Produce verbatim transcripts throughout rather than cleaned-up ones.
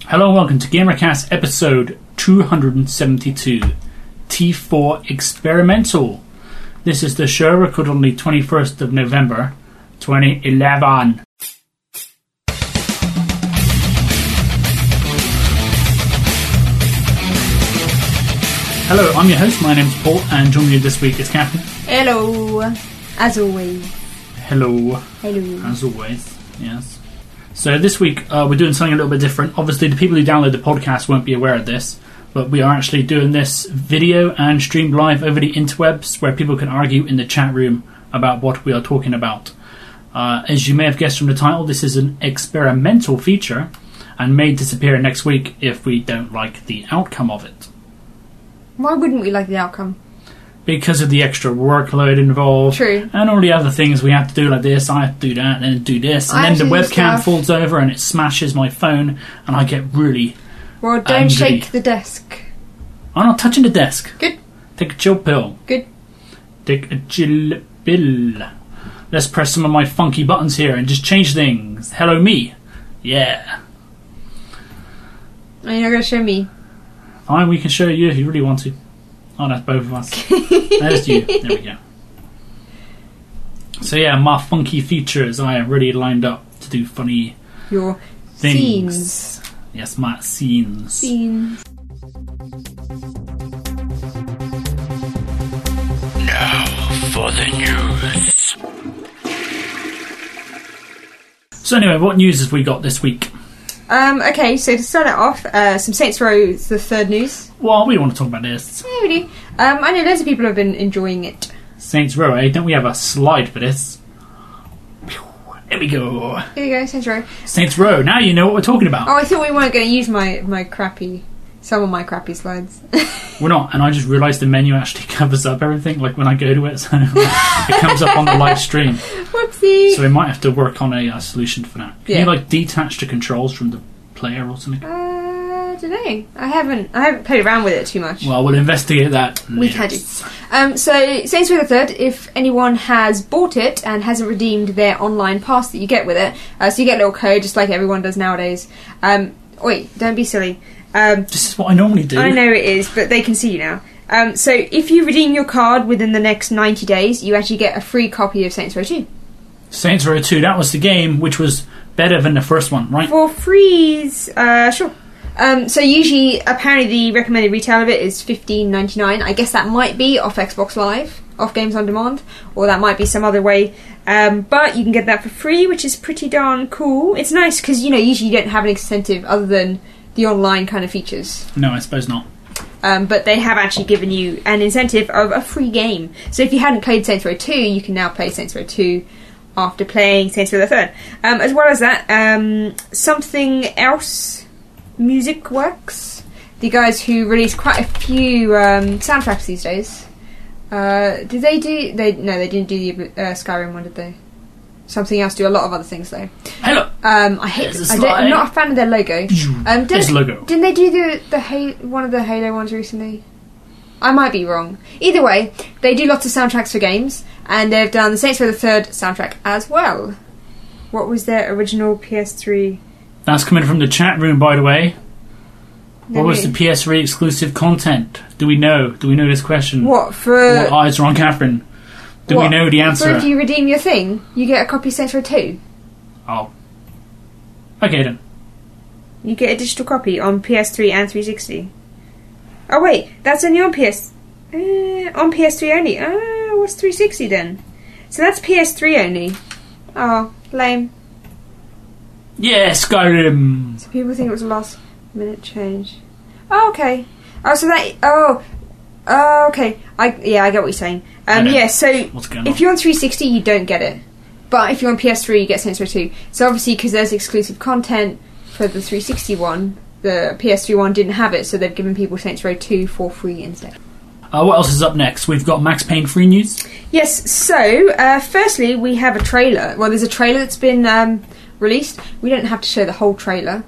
Hello and welcome to GamerCast episode two hundred seventy-two, T four Experimental. This is the show recorded on the twenty-first of November, twenty eleven. Hello, I'm your host, my name's Paul, and joining me this week is Catherine. Hello, as always. Hello. Hello. As always, yes. So this week uh, we're doing something a little bit different. Obviously the people who download the podcast won't be aware of this, but we are actually doing this video and streamed live over the interwebs where people can argue in the chat room about what we are talking about. Uh, as you may have guessed from the title, this is an experimental feature and may disappear next week if we don't like the outcome of it. Why wouldn't we like the outcome? Because of the extra workload involved. True. And all the other things we have to do, like this, I have to do that, and then do this. And I then the have to do webcam stuff. falls over and it smashes my phone, and I get really Well, don't angry. shake the desk. I'm not touching the desk. Good. Take a chill pill. Good. Take a chill pill. Let's press some of my funky buttons here and just change things. Hello, me. Yeah. Are you not going to show me? Fine, we can show you if you really want to. Oh, that's both of us. There's you. There we go. So yeah, my funky features. I am really lined up to do funny Your things. scenes. Yes, my scenes. Scenes. Now for the news. So anyway, what news have we got this week? Um, okay, so to start it off, uh, some Saints Row, the third news. Well, we don't want to talk about this. Yeah, we do. Um, I know loads of people have been enjoying it. Saints Row, eh? Don't we have a slide for this? There we go. Here you go, Saints Row. Saints Row, now you know what we're talking about. Oh, I thought we weren't going to use my, my crappy, some of my crappy slides. We're not, and I just realised the menu actually covers up everything, like when I go to it, so it comes up on the live stream. Whoopsie. So we might have to work on a, a solution for that. Can Yeah. you, like, detach the controls from the player or something? Uh, I don't know. I haven't, I haven't played around with it too much. Well, we'll investigate that later. We can do. Um, so, Saints Row the Third, if anyone has bought it and hasn't redeemed their online pass that you get with it, uh, so you get a little code just like everyone does nowadays. Um, wait, don't be silly. Um, This is what I normally do. I know it is, but they can see you now. Um, so, if you redeem your card within the next ninety days, you actually get a free copy of Saints Row two. Saints Row two, that was the game which was better than the first one, right? For freeze, uh, sure. Um, so usually, apparently the recommended retail of it is fifteen ninety-nine. I guess that might be off Xbox Live, off Games on Demand, or that might be some other way. Um, but you can get that for free, which is pretty darn cool. It's nice because, you know, usually you don't have an incentive other than the online kind of features. No, I suppose not. Um, but they have actually given you an incentive of a free game. So if you hadn't played Saints Row two, you can now play Saints Row two after playing Saints Row the Third. Um, as well as that, um, something else, Music Works, the guys who release quite a few um, soundtracks these days. Uh, did they do? They no, they didn't do the uh, Skyrim one, did they? Something else. Do a lot of other things though. Hello. Um, I hate. There's a I don't, I'm slide. not a fan of their logo. Um, There's didn't, logo. didn't they do the the Halo, one of the Halo ones recently? I might be wrong. Either way, they do lots of soundtracks for games, and they've done the Saints Row the Third soundtrack as well. What was their original P S three? That's coming from the chat room, by the way. No, What was the wait. P S three exclusive content? Do we know? Do we know this question? What for? What eyes are on Catherine? Do what, we know the answer? For if you redeem your thing, you get a copy of Saints Row two. Oh. Okay then. You get a digital copy on P S three and three sixty. Oh wait, that's only on P S... Uh, on P S three only. Ah, what's three sixty then? So that's P S three only. Oh, lame. Yeah, Skyrim. So people think it was a last minute change. Oh, okay. Oh, so that... Oh. Oh, okay. I Yeah, I get what you're saying. Um, Okay. yeah, so What's going on? if you're on three sixty, you don't get it. But if you're on P S three, you get Saints Row two. So obviously, because there's exclusive content for the three sixty one, the P S three one didn't have it, so they've given people Saints Row two for free instead. Uh, what else is up next? We've got Max Payne free news. Yes, so, uh, firstly, we have a trailer. Well, there's a trailer that's been um, released. We don't have to show the whole trailer.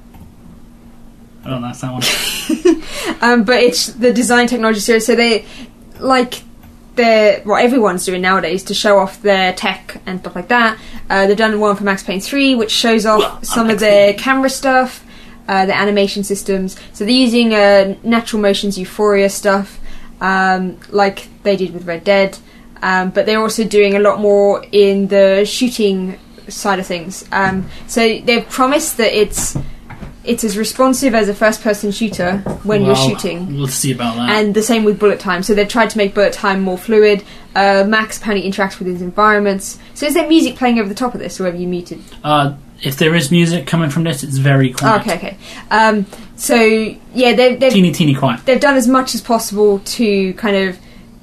Oh, that's that one. um, but it's the Design Technology series, so they, like, they're, what everyone's doing nowadays to show off their tech and stuff like that. Uh, they've done one for Max Payne three, which shows off Well, some Max of their Payne. camera stuff. uh, the animation systems. So they're using uh, natural motions, Euphoria stuff, um, like they did with Red Dead. Um, but they're also doing a lot more in the shooting side of things. Um, so they've promised that it's it's as responsive as a first-person shooter when well, you're shooting. We'll see about that. And the same with bullet time. So they've tried to make bullet time more fluid. Uh, Max apparently interacts with his environments. So is there music playing over the top of this, or have you muted? Uh, if there is music coming from this, it's very quiet. Oh, okay, okay. Um, so yeah, they've, they've teeny, teeny quiet. They've done as much as possible to kind of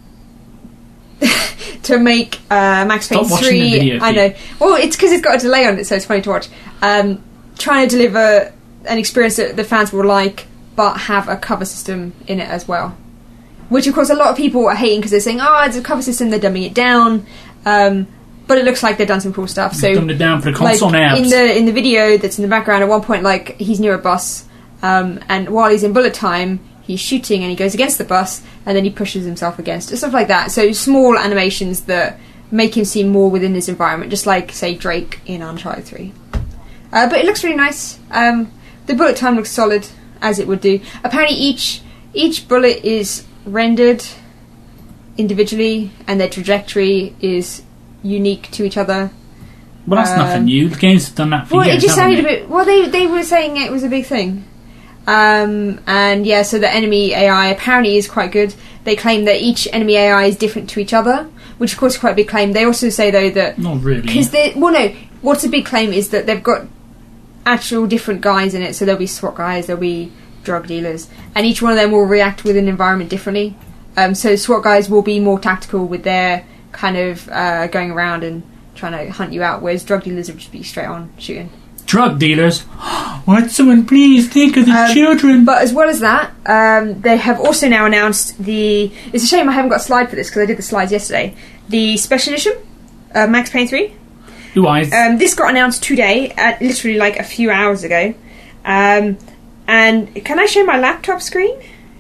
to make uh, Max Payne Stop watching three. the video, I know. Well, it's because it's got a delay on it, so it's funny to watch. Um, trying to deliver an experience that the fans will like, but have a cover system in it as well. Which, of course, a lot of people are hating because they're saying, "Oh, it's a cover system." They're dumbing it down, um, but it looks like they've done some cool stuff. So, dumbed it down for the console like, now. in the in the video that's in the background, at one point, like he's near a bus, um, and while he's in bullet time, he's shooting and he goes against the bus, and then he pushes himself against it, stuff like that. So small animations that make him seem more within his environment, just like, say, Drake in Uncharted three. Uh, but it looks really nice. Um, the bullet time looks solid, as it would do. Apparently each each bullet is rendered individually, and their trajectory is unique to each other. Well, that's um, nothing new. The games have done that for well, years. it just haven't sounded they? a bit... Well, they, they were saying it was a big thing. Um, and yeah, so the enemy A I apparently is quite good. They claim that each enemy A I is different to each other, which of course is quite a big claim. They also say, though, that... Not really. Because they... Well, no. What's a big claim is that they've got actual different guys in it. So there'll be SWAT guys, there'll be drug dealers, and each one of them will react with an environment differently. Um, so SWAT guys will be more tactical with their kind of uh, going around and trying to hunt you out, whereas drug dealers will just be straight on shooting. Drug dealers? Would someone please think of the um, children? But as well as that, um, they have also now announced the... It's a shame I haven't got a slide for this because I did the slides yesterday. The Special Edition, uh, Max Payne three. Blue eyes. Um, this got announced today, at literally like a few hours ago. Um, and can I show my laptop screen?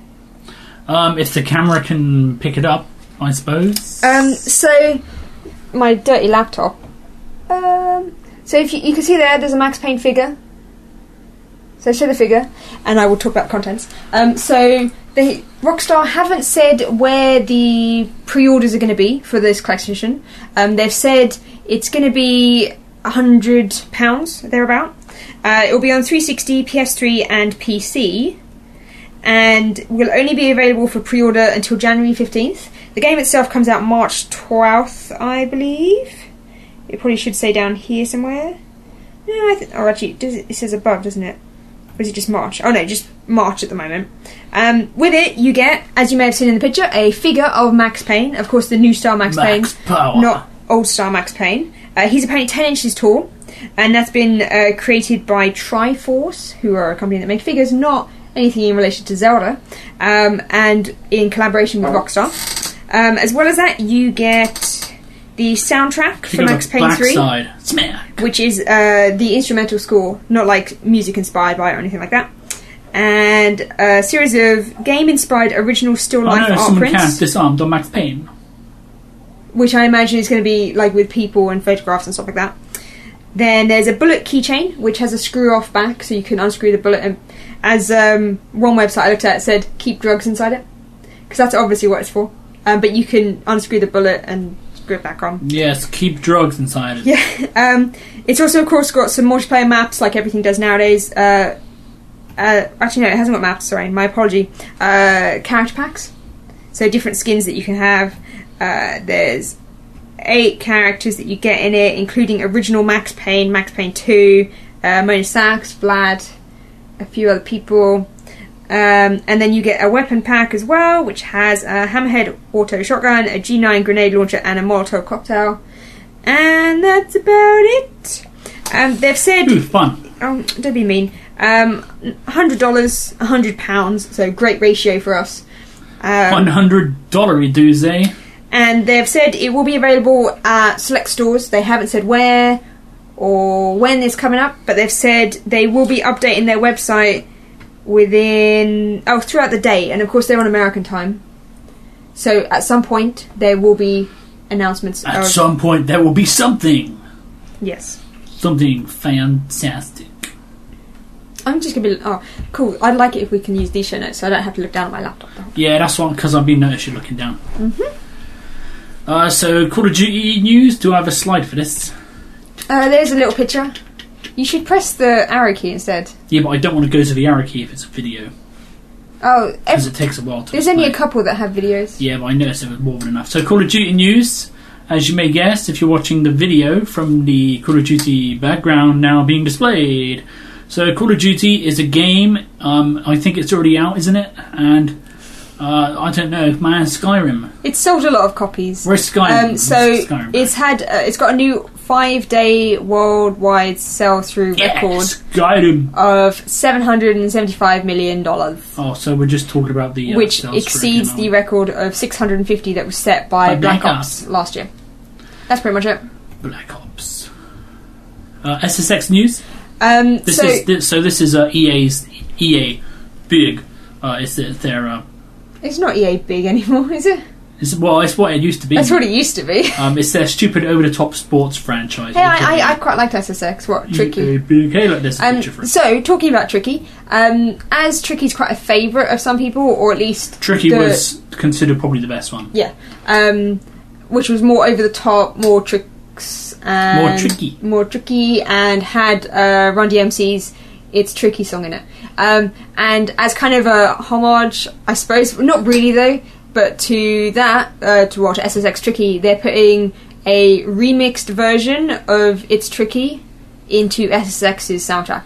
Um, if the camera can pick it up, I suppose. Um, so, my dirty laptop. Um, so if you, you can see there, there's a Max Payne figure. So show the figure, and I will talk about the contents. Um, so they, Rockstar haven't said where the pre-orders are going to be for this collection edition. Um, they've said it's going to be a hundred pounds thereabout. Uh, it will be on three sixty, P S three, and P C, and will only be available for pre-order until January fifteenth. The game itself comes out March twelfth, I believe. It probably should say down here somewhere. No, I th- oh, actually, does it, it says above, doesn't it? Or is it just March? Oh no, just March at the moment. Um, with it, you get, as you may have seen in the picture, a figure of Max Payne. Of course, the new star Max, Max Payne, Power. not old star Max Payne. Uh, he's apparently ten inches tall, and that's been uh, created by Triforce, who are a company that make figures, not anything in relation to Zelda, um, and in collaboration with Rockstar. Um, as well as that, you get the soundtrack for Max Payne three, Smack. which is uh, the instrumental score, not like music inspired by it or anything like that, and a series of game-inspired original still Oh life no, art someone prints, cast disarmed on Max Payne. which I imagine is going to be like with people and photographs and stuff like that. Then there's a bullet keychain, which has a screw-off back, so you can unscrew the bullet. And as um, one website I looked at said, keep drugs inside it, because that's obviously what it's for. Um, but you can unscrew the bullet and screw it back on. Yes, keep drugs inside it. Yeah. Um, it's also, of course, got some multiplayer maps, like everything does nowadays. Uh, uh, actually, no, it hasn't got maps. Sorry, my apology. Uh, character packs, so different skins that you can have. Uh, there's eight characters that you get in it, including original Max Payne, Max Payne two, uh, Mona Sachs, Vlad, a few other people. Um, and then you get a weapon pack as well, which has a Hammerhead auto shotgun, a G nine grenade launcher, and a Molotov cocktail. And that's about it. Um, they've said... Ooh, fun. Oh, don't be mean. Um, one hundred dollars, one hundred pounds, so great ratio for us. Um, one hundred dollars dues, eh? And they've said it will be available at select stores. They haven't said where or when it's coming up, but they've said they will be updating their website within... Oh, throughout the day. And of course they're on American time. So at some point there will be announcements. At of, some point there will be something. Yes. Something fantastic. I'm just gonna be. Oh, cool. I'd like it if we can use these show notes, so I don't have to look down at my laptop. Though. Yeah, that's one because I've been noticed you looking down. Mm-hmm. Uh, so Call of Duty news. Do I have a slide for this? Uh, there's a little picture. You should press the arrow key instead. Yeah, but I don't want to go to the arrow key if it's a video Oh, because ev- it takes a while to. there's only a explain. couple that have videos. Yeah, but I noticed there was more than enough. So Call of Duty news. As you may guess, if you're watching the video from the Call of Duty background now being displayed. So Call of Duty is a game, um, I think it's already out, isn't it? And, uh, I don't know, man, Skyrim. It's sold a lot of copies. Where's Skyrim? Um, so Where's Skyrim? it's had, uh, it's got a new five-day worldwide sell-through yeah, record Skyrim. of seven hundred seventy-five million dollars. Oh, so we're just talking about the... Uh, which sales for it, exceeds aren't the we? record of six hundred fifty that was set by By Black Black Ops last year. That's pretty much it. Black Ops. Uh, S S X news? Um, This so, is this, so. This is uh, E A's E A big. Uh, it's their, their uh, it's not E A big anymore, is it? it's, well, it's what it used to be. That's what it used to be. Um, it's their stupid over-the-top sports franchise. Hey, I, I, I quite liked S S X. What, Tricky? E A big. Hey, look, there's a Um, picture for it. so, talking about Tricky, um, as Tricky's quite a favourite of some people, or at least Tricky the- was considered probably the best one. yeah, um, which was more over the top, more tricks, and More tricky. more tricky, and had uh, Run D M C's "It's Tricky" song in it. Um, and as kind of a homage, I suppose, not really though, but to that, uh, to what S S X Tricky, they're putting a remixed version of "It's Tricky" into S S X's soundtrack.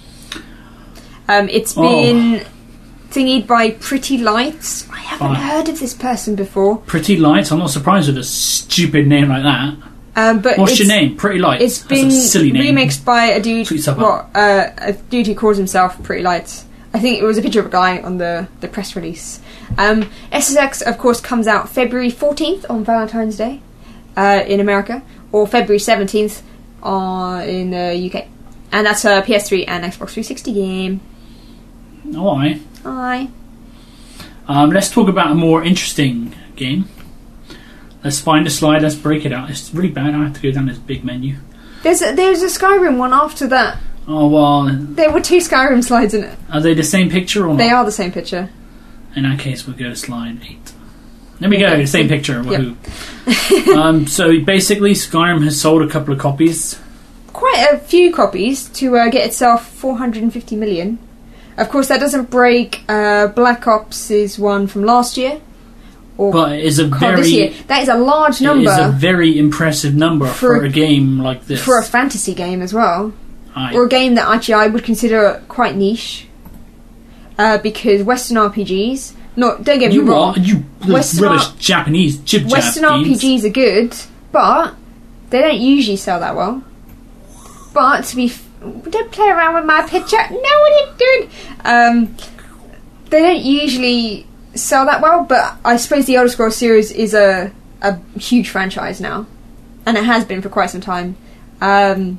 Um, it's Oh. been thingied by Pretty Lights. I haven't Fine. heard of this person before. Pretty Lights. I'm not surprised with a stupid name like that. Um, but What's it's, your name? Pretty Lights. It's That's been a silly name. remixed by a dude. Tweet stuff What? Uh, a dude who calls himself Pretty Lights. I think it was a picture of a guy on the, the press release. Um, S S X, of course, comes out February fourteenth on Valentine's Day uh, in America, or February seventeenth uh, in the U K. And that's a P S three and Xbox three sixty game. All right. Hi. Um, let's talk about a more interesting game. Let's find a slide. Let's break it out. It's really bad. I have to go down this big menu. There's a, there's a Skyrim one after that. Oh well. There were two Skyrim slides in it. Are they the same picture or not? They are the same picture. In that case, we'll go to slide eight. There we go. The same picture. Yep. Woohoo! um, so basically, Skyrim has sold a couple of copies. Quite a few copies to uh, get itself four hundred fifty million. Of course, that doesn't break uh, Black Ops' one from last year. Or But it is a God, very this year. That is a large It number is a very impressive number For for, a- a game like this. for a fantasy game as well. I, Or a game that actually I would consider quite niche. Uh, because Western R P Gs... Not, don't get me you wrong. are you Western rubbish R- Japanese jib jab Western R P games. Gs are good, but they don't usually sell that well. But to be... F- don't play around with my picture. No, what are you doing? Um, they don't usually sell that well, but I suppose the Elder Scrolls series is a, a huge franchise now. And it has been for quite some time. Um,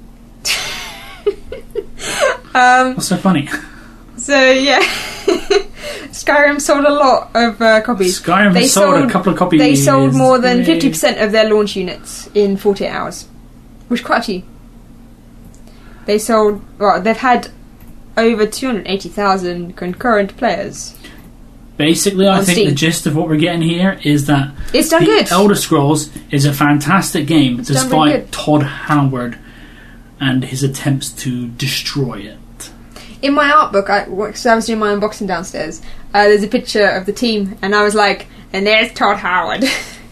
um, What's so funny? so, yeah. Skyrim sold a lot of uh, copies. Skyrim They has sold, sold- a couple of copies. They sold more than Yay. fifty percent of their launch units in forty-eight hours. Which is quite a few. They sold... Well, they've had over two hundred eighty thousand concurrent players. Basically, I on think Steam. the gist of what we're getting here is that It's done the good. Elder Scrolls is a fantastic game, It's done really despite good. Todd Howard and his attempts to destroy it. In my art book, I, because I was doing my unboxing downstairs, uh, there's a picture of the team, and I was like, and there's Todd Howard.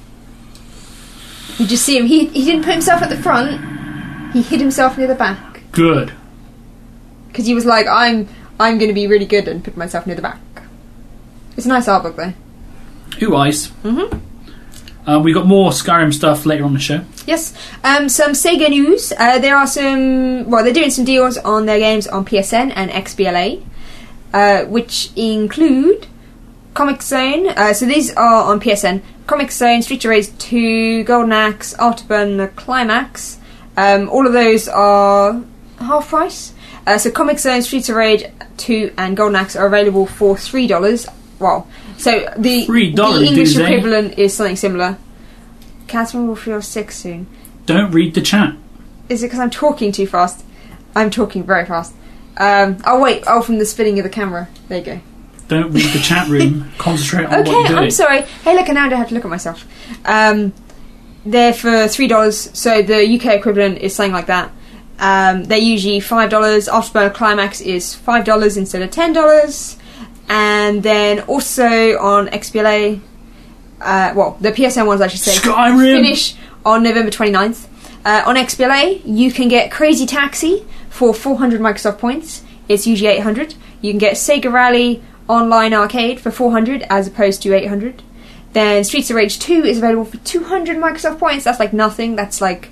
You just see him. He, he didn't put himself at the front. He hid himself near the back. Good. Because he was like, I'm I'm going to be really good and put myself near the back. It's a nice art book, though. Ooh, eyes. Mm-hmm. Uh, we got more Skyrim stuff later on the show. Yes. Um, some Sega news. Uh, there are some... Well, they're doing some deals on their games on P S N and X B L A, uh, which include Comic Zone. Uh, so these are on P S N. Comic Zone, Streets of Rage two, Golden Axe, Afterburn Climax. Um, all of those are half price. Uh, so Comic Zone, Streets of Rage two and Golden Axe are available for three dollars. Well, so the, three dollars, the English do they? equivalent is something similar. Catherine will feel sick soon. Don't read the chat. Is it because I'm talking too fast? I'm talking very fast. Um, oh wait, oh from the spinning of the camera. There you go. Don't read the chat room. Concentrate on Okay, what you're doing. I'm sorry. Hey, look, and now I have to look at myself. Um, they're for three dollars, so the U K equivalent is something like that. Um, they're usually five dollars. Afterburner Climax is five dollars instead of ten dollars. And then also on X B L A, uh, well, the P S N ones, I should say, Skyrim! finish on November twenty-ninth. Uh, on X B L A, you can get Crazy Taxi for four hundred Microsoft points. It's usually eight hundred. You can get Sega Rally Online Arcade for four hundred as opposed to eight hundred. Then Streets of Rage two is available for two hundred Microsoft points. That's like nothing. That's like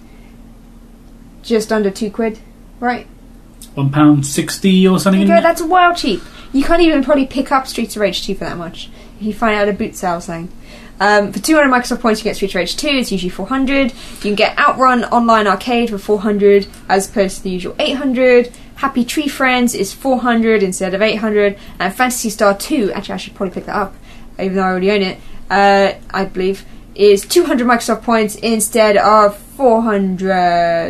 just under two quid, right? One pound sixty or something. You go, that's wild cheap. You can't even probably pick up Streets of Rage two for that much if you find out a boot sale thing. Um, for two hundred Microsoft points, you get Streets of Rage two. It's usually four hundred. You can get Outrun Online Arcade for four hundred as opposed to the usual eight hundred. Happy Tree Friends is four hundred instead of eight hundred. And Phantasy Star two, actually I should probably pick that up, even though I already own it, uh, I believe, is two hundred Microsoft points instead of four hundred.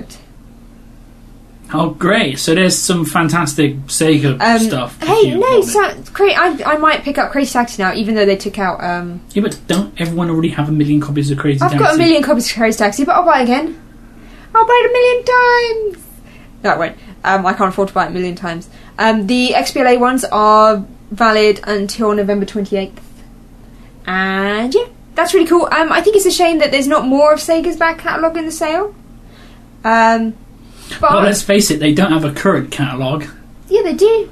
Oh, great. So there's some fantastic Sega Um, stuff. if hey, you no, want it. so, cra- I, I might pick up Crazy Taxi now, even though they took out... Um, Yeah, but don't everyone already have a million copies of Crazy I've Taxi? got a million copies of Crazy Taxi, but I'll buy it again. I'll buy it a million times! No, I won't. Um, I can't afford to buy it a million times. Um, the X B L A ones are valid until November twenty-eighth. And yeah, that's really cool. Um, I think it's a shame that there's not more of Sega's back catalogue in the sale. Um, but Well, let's face it, they don't have a current catalogue. yeah, they do.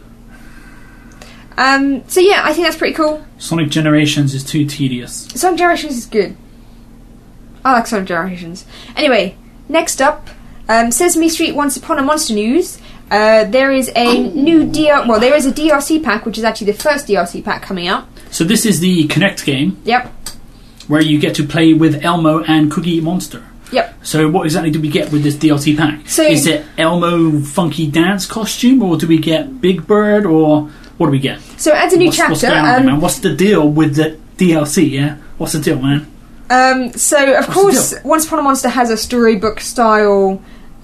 Um, so yeah, I think that's pretty cool. Sonic Generations is too tedious. Sonic Generations is good. I like Sonic Generations. Anyway, next up, um, Sesame Street Once Upon a Monster news. Uh, there is a new D L... Well, there is a D L C pack, which is actually the first D L C pack coming out. So this is the Connect game, Yep. where you get to play with Elmo and Cookie Monster. Yep. So what exactly do we get with this D L C pack? So- is it Elmo funky dance costume, or do we get Big Bird, or what do we get? So it adds a new what's, chapter. What's going on, um, man? What's the deal with the D L C, yeah? What's the deal, man? um, so, of What's the course, deal? Once Upon a Monster has a storybook-style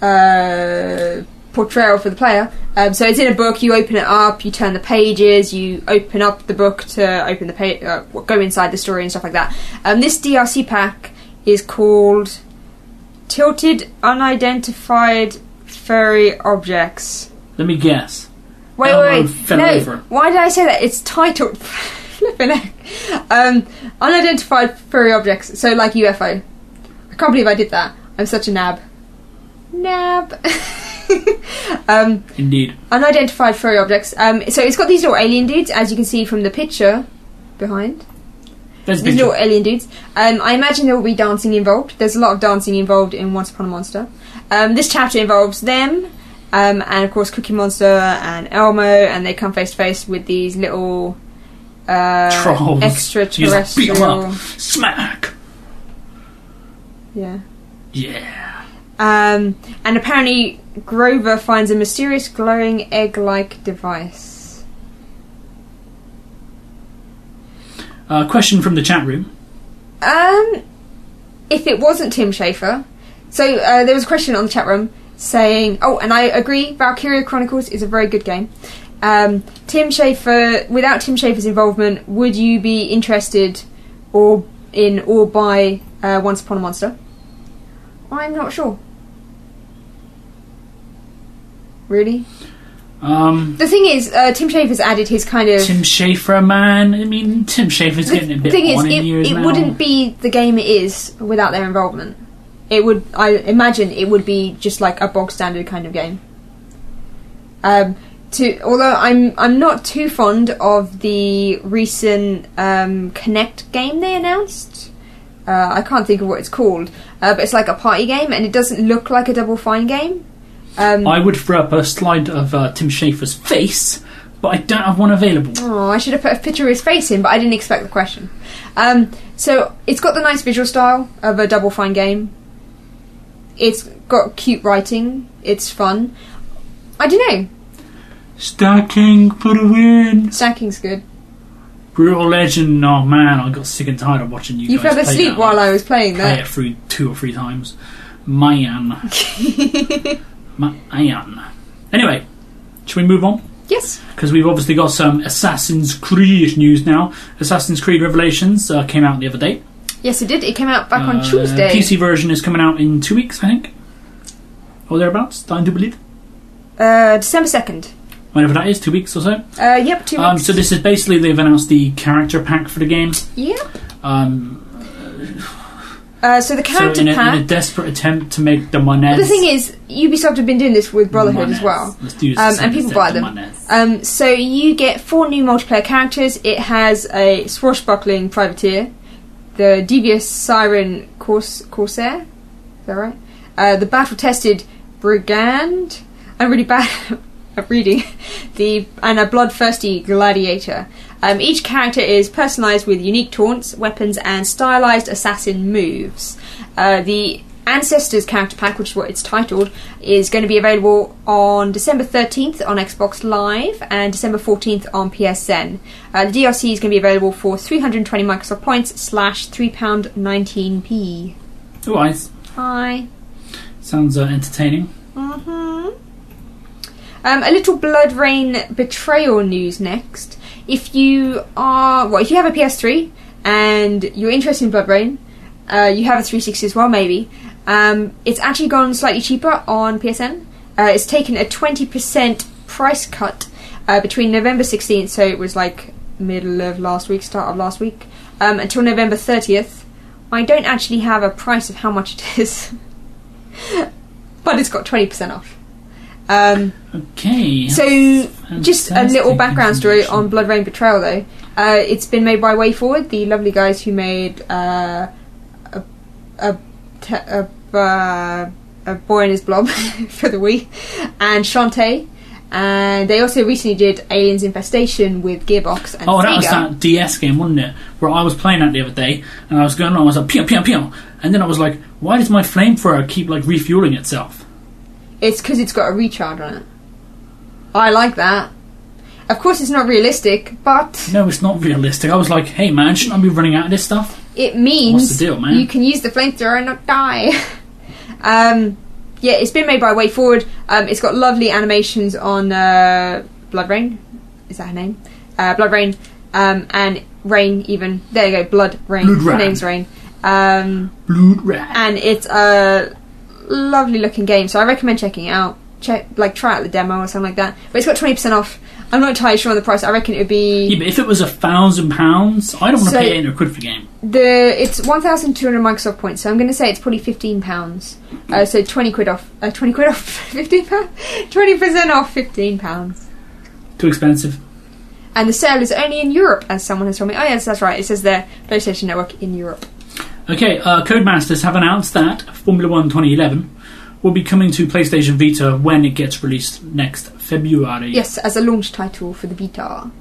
uh, portrayal for the player. Um, so it's in a book, you open it up, you turn the pages, you open up the book to open the page, uh, go inside the story and stuff like that. Um, this D L C pack is called Tilted Unidentified Furry Objects. Let me guess. Wait, Elmo wait, wait. fell No, over. why did I say that? It's titled flipping heck. Um, Unidentified Furry Objects. So like U F O. I can't believe I did that. I'm such a nab. Nab. um, Indeed. Unidentified Furry Objects. Um, so it's got these little alien dudes, as you can see from the picture behind. There's a These picture. little alien dudes. Um, I imagine there will be dancing involved. There's a lot of dancing involved in Once Upon a Monster. Um, this chapter involves them, um, and of course Cookie Monster and Elmo, and they come face to face with these little uh, Trolls. extraterrestrial. Just beat 'em up. Smack! Yeah. Yeah. Um, and apparently Grover finds a mysterious glowing egg-like device. Uh, question from the chat room. Um, if it wasn't Tim Schafer, so uh, there was a question on the chat room saying, "Oh, and I agree, Valkyria Chronicles is a very good game." Um, Tim Schafer, without Tim Schafer's involvement, would you be interested or in or buy uh, Once Upon a Monster? I'm not sure. Really? Um, The thing is, uh, Tim Schafer's added his kind of. Tim Schafer, man. I mean, Tim Schafer's The getting a bit thing is, on in it, years it now. wouldn't be the game it is without their involvement. It would, I imagine, it would be just like a bog standard kind of game. Um, to although I'm I'm not too fond of the recent um, Connect game they announced. Uh, I can't think of what it's called, uh, but it's like a party game, and it doesn't look like a Double Fine game. Um, I would throw up a slide of uh, Tim Schafer's face, but I don't have one available. Oh, I should have put a picture of his face in, but I didn't expect the question. Um, so, it's got the nice visual style of a Double Fine game. It's got cute writing. It's fun. I don't know. Stacking for the win. Stacking's good. Brutal Legend. Oh man, I got sick and tired of watching you. You guys fell play asleep that. while I was playing Play that. it through two or three times. Man. Man. Anyway, should we move on? Yes. Because we've obviously got some Assassin's Creed news now. Assassin's Creed Revelations uh, came out the other day. Yes, it did. It came out back Uh, on Tuesday. P C version is coming out in two weeks, I think. Or thereabouts, time to believe. Uh, December second. Whenever that is, two weeks or so. Uh, yep, two Um, weeks. so this is basically, they've announced the character pack for the game. Yep. Um, Uh, so the so character in a, pack... in a desperate attempt to make the Monez... The thing is, Ubisoft have been doing this with Brotherhood Monez. as well. Let's do Um, this and people instead, buy the them. Monez. Um, so you get four new multiplayer characters. It has a swashbuckling privateer, the devious siren Cors- corsair, is that right? Uh, the battle-tested brigand. I'm really bad at reading. The and a bloodthirsty gladiator. Um, each character is personalised with unique taunts, weapons, and stylised assassin moves. Uh, the Ancestors character pack, which is what it's titled, is going to be available on December thirteenth on Xbox Live and December fourteenth on P S N. Uh, the D L C is going to be available for three hundred twenty Microsoft points slash three pounds nineteen p. Oh, nice. Hi. Sounds uh, entertaining. Mm-hmm. Um, a little Blood Rain Betrayal news next. If you are, well, if you have a P S three and you're interested in Blood Rain, uh, you have a three sixty as well, maybe. Um, it's actually gone slightly cheaper on P S N. Uh, it's taken a twenty percent price cut uh, between November sixteenth, so it was like middle of last week, start of last week, um, until November thirtieth. I don't actually have a price of how much it is, but it's got twenty percent off. Um, Okay. so, just a fantastic little background story information. on Blood Rain Betrayal, though. Uh, it's been made by WayForward, the lovely guys who made uh, a, a, te- a, uh, a Boy and His Blob for the Wii, and Shantae. And they also recently did Aliens Infestation with Gearbox and Oh, Sega. that was that D S game, wasn't it? Where I was playing that the other day, and I was going on, I was like, pew, pew, pew. And then I was like, why does my flamethrower keep, like, refueling itself? It's because it's got a recharge on it. I like that. Of course, it's not realistic, but No, it's not realistic. I was like, hey, man, shouldn't I be running out of this stuff? it means What's the deal, man? you can use the flamethrower and not die. um, yeah, it's been made by WayForward. Um, it's got lovely animations on uh, Blood Rain. Is that her name? Uh, Blood Rain. Um, and Rain, even. There you go, Blood Rain. Blood Her Rain. name's Rain. Um, Blood rat. and it's a lovely looking game, so I recommend checking it out. Check, like, try out the demo or something like that. But it's got twenty percent off. I'm not entirely sure on the price. I reckon it would be Yeah, but if it was a thousand pounds, I don't want to So- pay eight hundred quid for a game. the. It's one thousand two hundred Microsoft points, so I'm going to say it's probably fifteen pounds. Uh, so twenty quid off. Uh, twenty quid off. Fifteen pounds. Twenty percent off. Fifteen pounds. Too expensive. And the sale is only in Europe, as someone has told me. Oh yes, that's right. It says there, PlayStation Network in Europe. Okay, uh, Codemasters have announced that Formula One twenty eleven will be coming to PlayStation Vita when it gets released next February. Yes, as a launch title for the Vita.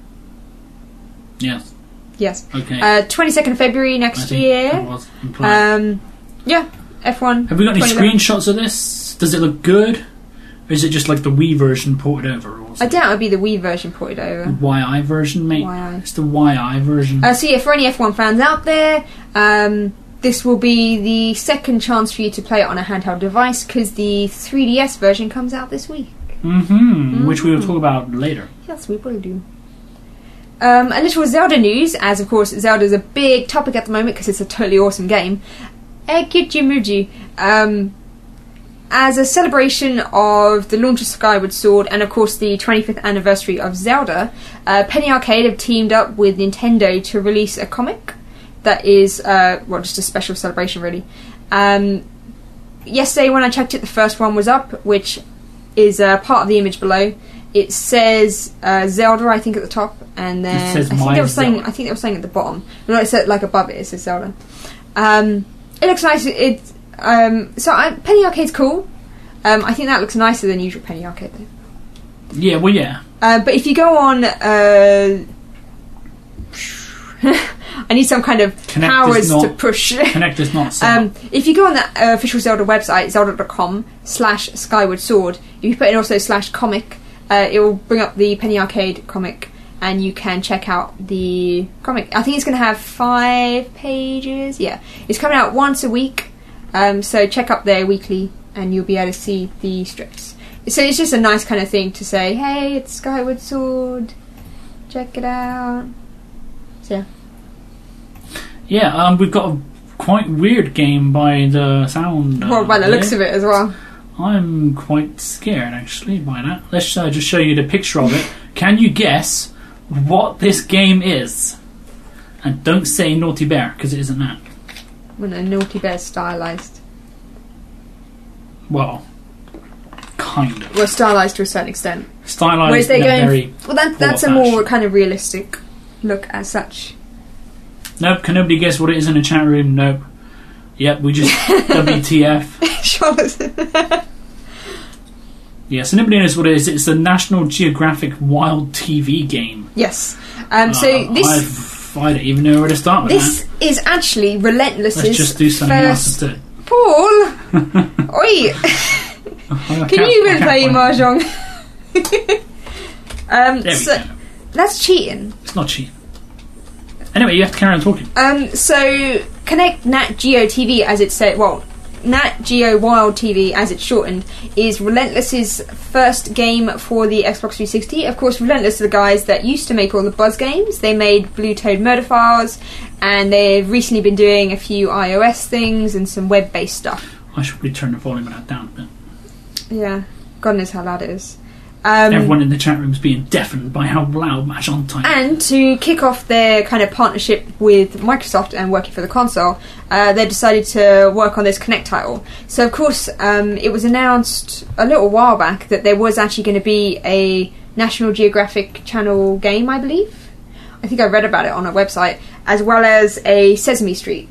Yes. Yes. Okay. Uh, twenty-second of February I next think year. that was implied. Um, yeah, F one. Have we got any twenty eleven. screenshots of this? Does it look good? Or is it just like the Wii version ported over? Or I doubt it would be the Wii version ported over. Y I version, mate. Y I. It's the Y I version. Uh, so yeah, for any F one fans out there, um, this will be the second chance for you to play it on a handheld device because the three D S version comes out this week. Mm-hmm. Which we will talk about later. Yes, we will do. Um, a little Zelda news, as of course Zelda is a big topic at the moment because it's a totally awesome game. Ekijimuji, um, as a celebration of the launch of Skyward Sword and of course the twenty-fifth anniversary of Zelda, uh, Penny Arcade have teamed up with Nintendo to release a comic that is, uh, well, just a special celebration really. Um, yesterday when I checked it, the first one was up, which is uh, part of the image below. It says uh, Zelda, I think, at the top, and then It says I think My they were saying, Zelda. I think they were saying at the bottom. No, it said like above it. It says Zelda. Um, it looks nice. It um, so I, Penny Arcade's cool. Um, I think that looks nicer than usual Penny Arcade though. Yeah, well, yeah. Uh, but if you go on, uh, I need some kind of Connect is powers not- to push. Connect is not set Um, up. if you go on the uh, official Zelda website, zelda dot com slash Skyward Sword, if you put in also slash comic, uh, it will bring up the Penny Arcade comic, and you can check out the comic. I think it's going to have five pages. Yeah, it's coming out once a week, um, so check up there weekly, and you'll be able to see the strips. so it's just a nice kind of thing to say, hey, it's Skyward Sword, check it out. So yeah. Yeah, um, we've got a quite weird game by the sound. Uh, Well, by the looks of it as well. I'm quite scared, actually, by that. Let's uh, just show you the picture of it. Can you guess what this game is? And don't say Naughty Bear, because it isn't that. When a Naughty Bear stylized. Well, kind of. Well, stylized to a certain extent. Stylized Whereas they're in a going. very Well, that, that's a poor more fashion. kind of realistic look as such. Nope, can nobody guess what it is in the chat room? Nope. Yep, we just W T F. Charlotte. Yeah, so nobody knows what it is. It's the National Geographic Wild T V game. Yes. Um, so Uh, this I've, I don't even know where to start with this that. is actually Relentless's Let's just do something else first. instead. Paul, oi! I Can can't- you I even can't play find it. mahjong? um, There we so go. that's cheating. It's not cheating. Anyway, you have to carry on talking. Um, so Connect Nat Geo T V, as it said, well, Nat Geo Wild T V, as it's shortened, is Relentless's first game for the Xbox three sixty. Of course, Relentless are the guys that used to make all the Buzz games. They made Blue Toad Murder Files, and they've recently been doing a few iOS things and some web-based stuff. I should probably turn the volume of that down a bit. Yeah, God knows how loud it is. Um, Everyone in the chat room is being deafened by how loud Mahjong Time is. And to kick off their kind of partnership with Microsoft and working for the console, uh, they decided to work on this Kinect title. So, of course, um, it was announced a little while back that there was actually going to be a National Geographic Channel game, I believe. I think I read about it on a website, as well as a Sesame Street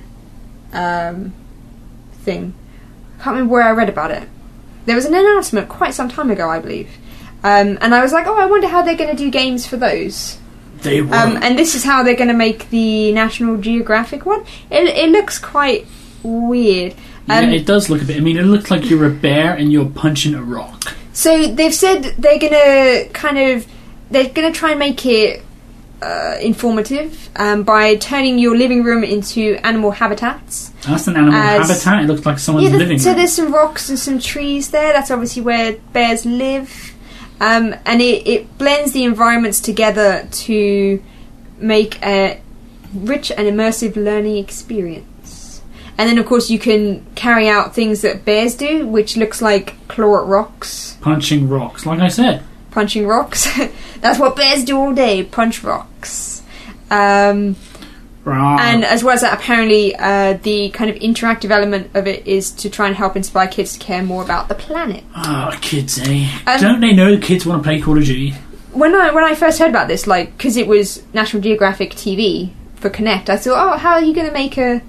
um, thing. I can't remember where I read about it. There was an announcement quite some time ago, I believe. Um, and I was like, oh, I wonder how they're going to do games for those. They were. Um, and this is how they're going to make the National Geographic one. It, it looks quite weird. Um, yeah, it does look a bit. I mean, it looks like you're a bear and you're punching a rock. So they've said they're going to kind of... They're going to try and make it uh, informative um, by turning your living room into animal habitats. That's an animal As- habitat. It looks like someone's Yeah, living the, so room. there's some rocks and some trees there. That's obviously where bears live. Um, and it, it blends the environments together to make a rich and immersive learning experience. And then, of course, you can carry out things that bears do, which looks like claw at rocks, Punching rocks, like I said. punching rocks. That's what bears do all day, punch rocks. Um, Rah. and as well as that, apparently, uh, the kind of interactive element of it is to try and help inspire kids to care more about the planet. Ah, kids, eh? Um, Don't they know kids want to play Call of Duty? When I when I first heard about this, like, because it was National Geographic T V for Kinect, I thought, oh, how are you going to make a,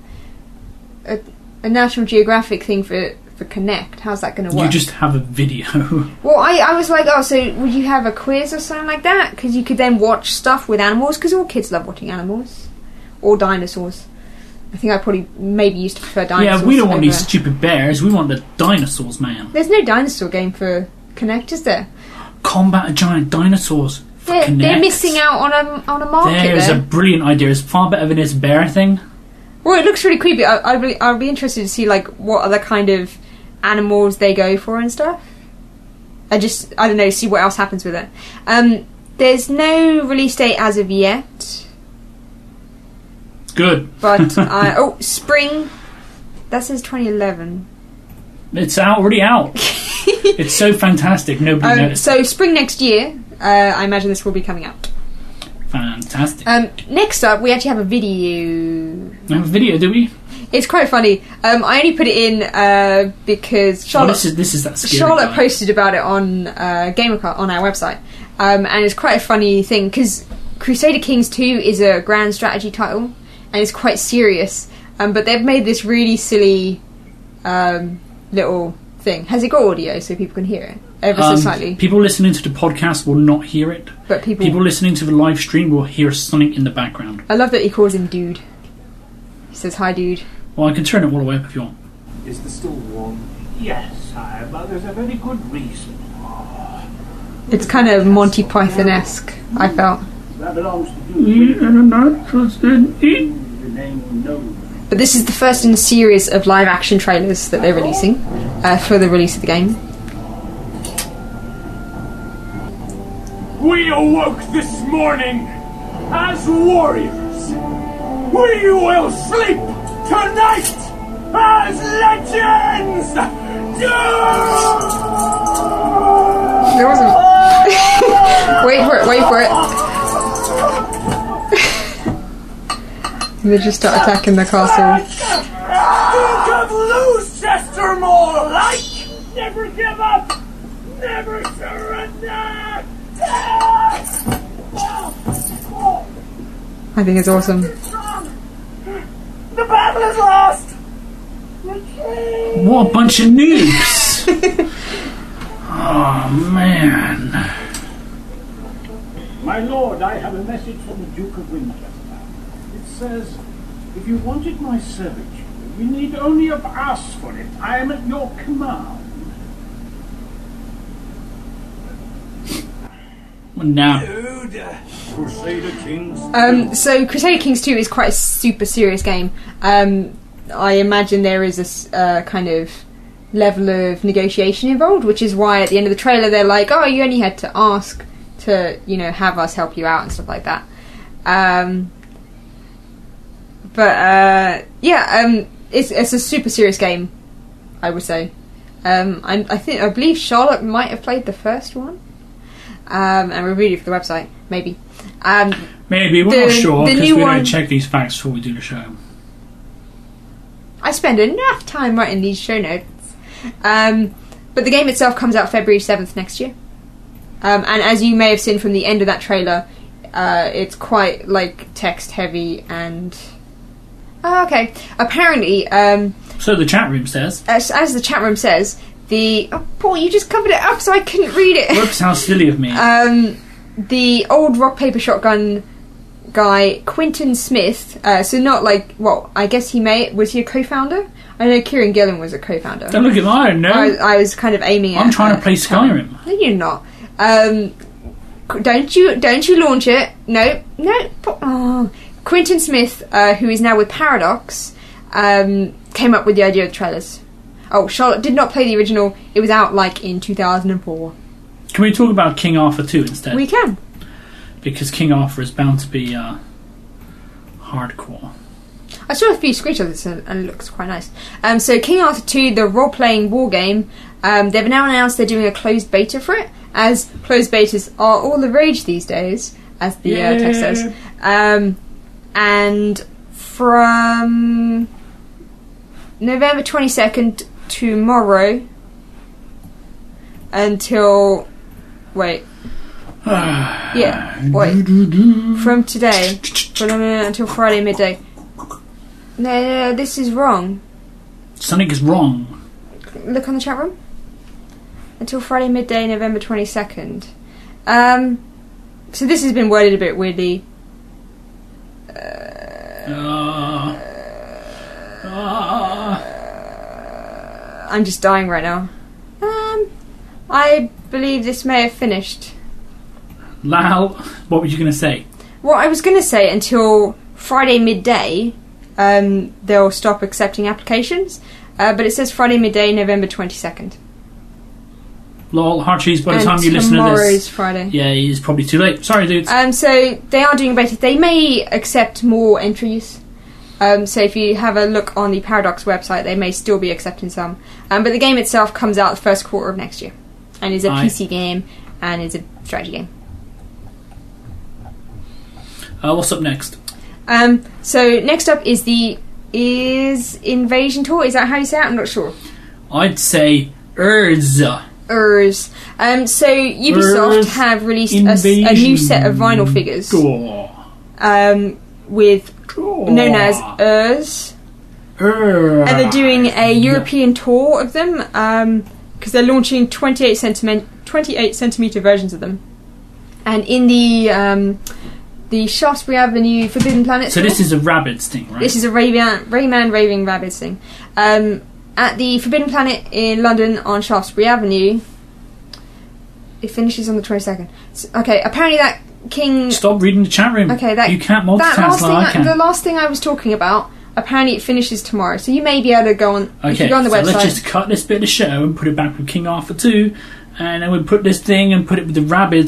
a a National Geographic thing for for Kinect? How's that going to work? You just have a video. Well, I, I was like, oh, so would you have a quiz or something like that? Because you could then watch stuff with animals, because all kids love watching animals. Or dinosaurs. I think I probably maybe used to prefer dinosaurs. Yeah, we don't want over- these stupid bears. We want the dinosaurs, man. There's no dinosaur game for Kinect, is there? Combat a giant dinosaurs. For They're, they're Kinect. missing out on a on a market There's there. a brilliant idea. It's far better than this bear thing. Well, it looks really creepy. I, I'd, be, I'd be interested to see like what other kind of animals they go for and stuff. I just, I don't know, see what else happens with it. Um, there's no release date as of yet, Good. but uh, oh, spring. That says twenty eleven. It's out, already out. It's so fantastic. Nobody Um, noticed. so spring next year. Uh, I imagine this will be coming out. Fantastic. Um, next up, we actually have a video. We have a video, do we? It's quite funny. Um, I only put it in uh, because Oh, Charlotte. this is this is that scary Charlotte guy. posted about it on uh, Gamercult on our website, um, and it's quite a funny thing because Crusader Kings two is a grand strategy title and it's quite serious, um, but they've made this really silly um, little thing. Has it got audio so people can hear it ever so Um, slightly? People listening to the podcast will not hear it. But people, People listening to the live stream will hear something in the background. I love that he calls him dude. He says hi, dude. Well, I can turn it all the way up if you want. Is the still warm? Yes, sire, but there's a very good reason. It's kind of Monty Python-esque, I felt. That belongs to you. We are not interested in it. The name knows. But this is the first in a series of live-action trailers that they're releasing uh, for the release of the game. We awoke this morning as warriors. We will sleep tonight as legends! There wasn't. Wait for it, wait for it. They just start attacking the castle. Think of Lucester more like! Never give up! Never surrender! I think it's awesome. The battle is lost! Retreat! What a bunch of noobs! Oh, man. My lord, I have a message from the Duke of Winchester. It says, if you wanted my servitude, you need only have asked for it. I am at your command. Now, Crusader Kings. Um, so Crusader Kings two is quite a super serious game. Um, I imagine there is a s- uh, kind of level of negotiation involved, which is why at the end of the trailer they're like, oh, you only had to ask to, you know, have us help you out and stuff like that. Um, but uh, yeah, um, it's it's a super serious game, I would say. Um, I, I think I believe Charlotte might have played the first one. Um, and reviewed it for the website, maybe. Um, maybe, we're the- not sure, the because new we one- don't check these facts before we do the show. I spend enough time writing these show notes. Um, but the game itself comes out February seventh next year. Um, and as you may have seen from the end of that trailer, uh, it's quite, like, text-heavy and... Oh, okay. Apparently, um, So the chat room says, as, as the chat room says, the... Oh, Paul, you just covered it up so I couldn't read it. whoops, how silly of me. Um, the old rock paper shotgun guy Quinton Smith. Uh, so not like well, I guess he may was he a co-founder? I know Kieran Gillen was a co-founder. Don't look at that, I don't know. I, I was kind of aiming at. I'm trying to uh, play Skyrim. No, you're not. Um, don't you don't you launch it? No, no. po- Oh. Quinton Smith, uh, who is now with Paradox, um, came up with the idea of the trailers. Oh, Charlotte did not play the original. It was out like in two thousand four. Can we talk about King Arthur two instead? We can. Because King Arthur is bound to be uh, hardcore. I saw a few screenshots of this and and it looks quite nice. Um, so King Arthur two, the role-playing war game, um, they've now announced they're doing a closed beta for it, as closed betas are all the rage these days, as the uh, text says. Um, and from November twenty-second tomorrow until... Wait. Yeah, wait. From today until Friday midday. No, no, no, this is wrong. Something is wrong. Look on the chat room. Until Friday midday, November twenty-second. Um, so this has been worded a bit weirdly. Uh, uh, I'm just dying right now. Um, I believe this may have finished. Lal, what were you going to say? Well, I was going to say until Friday midday, um, they'll stop accepting applications. Uh, but it says Friday midday, November twenty-second. Lol, Harcheese, by the And time you listen to tomorrow's this... Friday. Yeah, it's probably too late. Sorry, dudes. Um, so they are doing a beta. They may accept more entries. Um, so if you have a look on the Paradox website, they may still be accepting some. Um, but the game itself comes out the first quarter of next year, and is a Aye. P C game and is a strategy game. Uh, what's up next? Um, so next up is the is Invasion Tour. Is that how you say it? I'm not sure. I'd say Urza. Urs. Um, so Ubisoft Urs have released a, s- a new set of vinyl figures Door. um, with Door. known as Urs. Ur. And they're doing a European tour of them because they're launching twenty-eight centimeter, twenty-eight centimeter versions of them. And in the um, the Shaftesbury Avenue Forbidden Planet So store, this is a Rabbids thing, right? this is a Rayman, Rayman Raving Rabbids thing. Um, at the Forbidden Planet in London on Shaftesbury Avenue, it finishes on the twenty-second. So, okay, apparently that King... Stop reading the chat room. Okay, that, you can't that multitask last like thing I I- can. the last thing I was talking about, apparently it finishes tomorrow. So you may be able to go on... if Okay, you go on the so website... let's just cut this bit of the show and put it back with King Arthur two, and then we'll put this thing and put it with the Rabbids,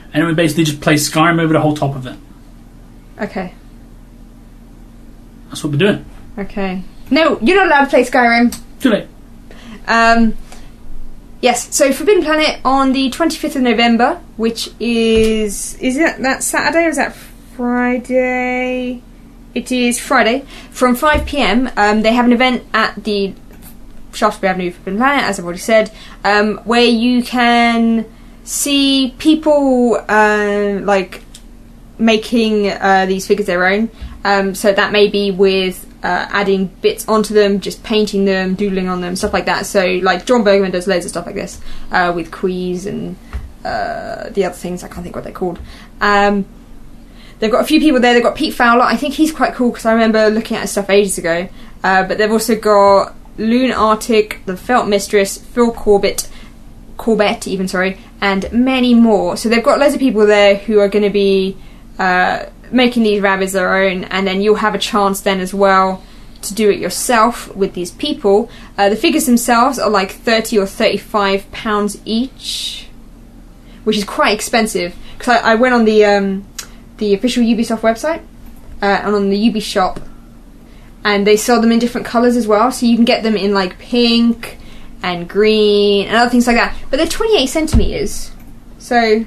and we basically just play Skyrim over the whole top of it. Okay. That's what we're doing. Okay. No, you're not allowed to play Skyrim. Too late. Um, yes, so Forbidden Planet on the twenty-fifth of November, which is... Is it that Saturday or is that Friday? It is Friday. From five p.m, um, they have an event at the Shaftesbury Avenue Forbidden Planet, as I've already said, um, where you can see people, uh, like, making uh, these figures their own. Um, so that may be with uh, adding bits onto them, just painting them, doodling on them, stuff like that. So, like, John Bergman does loads of stuff like this uh, with Queeze and uh, the other things. I can't think what they're called. Um, they've got a few people there. They've got Pete Fowler. I think he's quite cool because I remember looking at his stuff ages ago. Uh, but they've also got Loon Arctic, The Felt Mistress, Phil Corbett, Corbett even, sorry, and many more. So they've got loads of people there who are going to be uh, making these rabbits their own, and then you'll have a chance then as well to do it yourself with these people. Uh, the figures themselves are like thirty or thirty-five pounds each, which is quite expensive. Because I, I went on the um, the official Ubisoft website uh, and on the Ubi shop, and they sell them in different colours as well. So you can get them in like pink and green and other things like that. But they're twenty-eight centimetres, so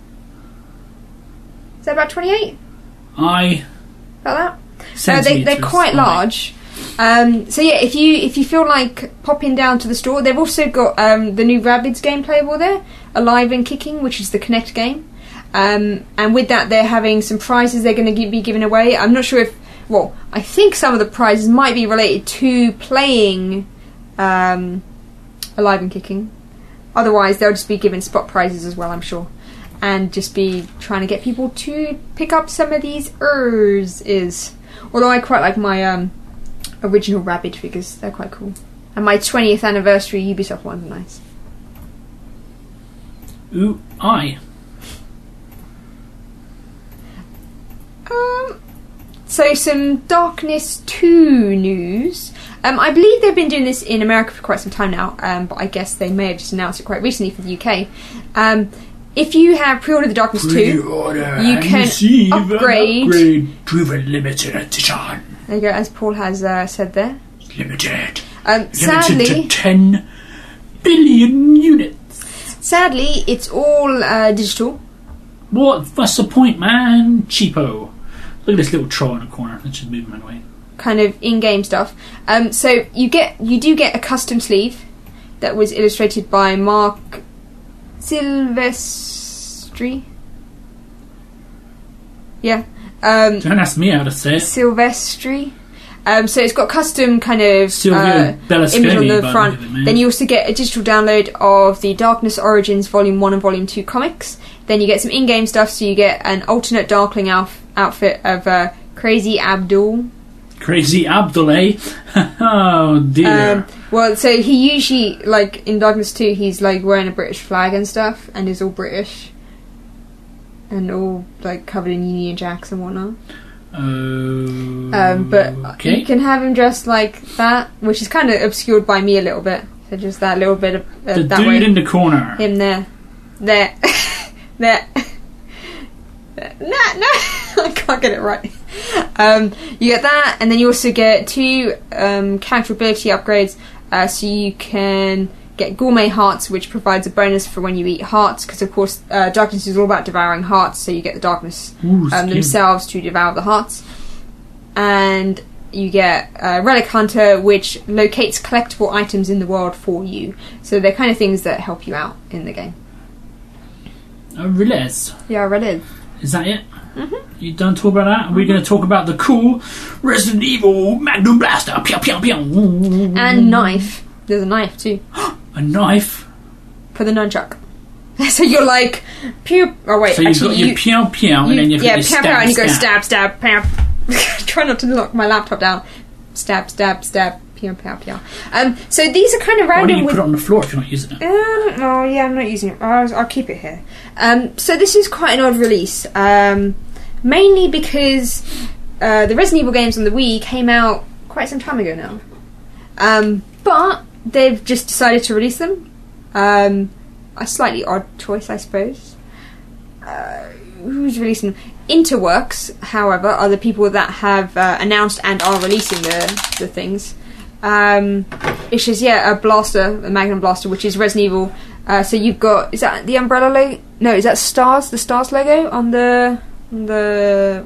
is that about twenty-eight? I About that? Uh, they, they're quite large. Um, so yeah, if you if you feel like popping down to the store, they've also got um, the new Rabbids game playable there, Alive and Kicking, which is the Kinect game. Um, and with that, they're having some prizes they're going to be giving away. I'm not sure if, well, I think some of the prizes might be related to playing um, Alive and Kicking. Otherwise, they'll just be giving spot prizes as well, I'm sure. And just be trying to get people to pick up some of these Urs is. Although I quite like my um, original Rabbit figures, they're quite cool. And my twentieth anniversary Ubisoft ones are nice. Ooh, I. Um, so some Darkness two news. Um, I believe they've been doing this in America for quite some time now, um, but I guess they may have just announced it quite recently for the U K. Um, if you have pre-ordered the Darkness two, you can upgrade, upgrade to the limited edition. There you go, as Paul has uh, said there. Limited. Um, limited sadly, to ten billion units. Sadly, it's all uh, digital. What? What's the point, man? Cheapo. Look at this little troll in the corner. Let's just move him out of the way. Kind of in-game stuff. Um, so you get, you do get a custom sleeve that was illustrated by Mark Silvestri. Yeah. Um, Don't ask me how to say it. Silvestri. Um, so it's got custom kind of Silvio uh, Berlusconi image on the by front. the way, man. Then you also get a digital download of the Darkness Origins Volume one and Volume two comics. Then you get some in-game stuff, so you get an alternate Darkling outf- outfit of uh, Crazy Abdul. Crazy Abdul, eh? Oh dear. Um, well, so he usually, like, in Darkness two, he's, like, wearing a British flag and stuff, and is all British. And all, like, covered in Union Jacks and whatnot. Uh, Um, but okay. you can have him dressed like that, which is kind of obscured by me a little bit. So just that little bit of uh, the that dude way. in the corner. Him there, there, there. No, no, I can't get it right. Um, you get that, and then you also get two um, character ability upgrades. Uh, so you can get Gourmet Hearts, which provides a bonus for when you eat hearts, because of course uh, Darkness is all about devouring hearts, so you get the Darkness Ooh, um, themselves to devour the hearts. And you get uh, Relic Hunter, which locates collectible items in the world for you. So they're kind of things that help you out in the game. Oh, Relez. Yeah, Relic. Is that it? Mm-hmm. You done talk about that? Are we going to talk about the cool Resident Evil Magnum Blaster? Pew, pew, pew. And knife. There's a knife too. A knife? For the nunchuck. So you're like, pew. Oh wait, so you've actually, got your you, pew pew, you, and then you've yeah, got your pew, stab, pew, and you go stab. stab, stab, pew. Try not to knock my laptop down. Stab, stab, stab, pew, pew, pew. Um, so these are kind of Why random. don't you with, put it on the floor if you're not using it? Uh, I don't know. Yeah, I'm not using it. I'll, I'll keep it here. Um, so this is quite an odd release, um, mainly because uh, the Resident Evil games on the Wii came out quite some time ago now. Um, but they've just decided to release them. Um, a slightly odd choice, I suppose. uh, who's releasing them? Interworks, however, are the people that have uh, announced and are releasing the the things. Um, it's just yeah, a blaster, a Magnum blaster, which is Resident Evil. Uh, so you've got, is that the Umbrella logo? No, is that Stars? The Stars logo on the on the.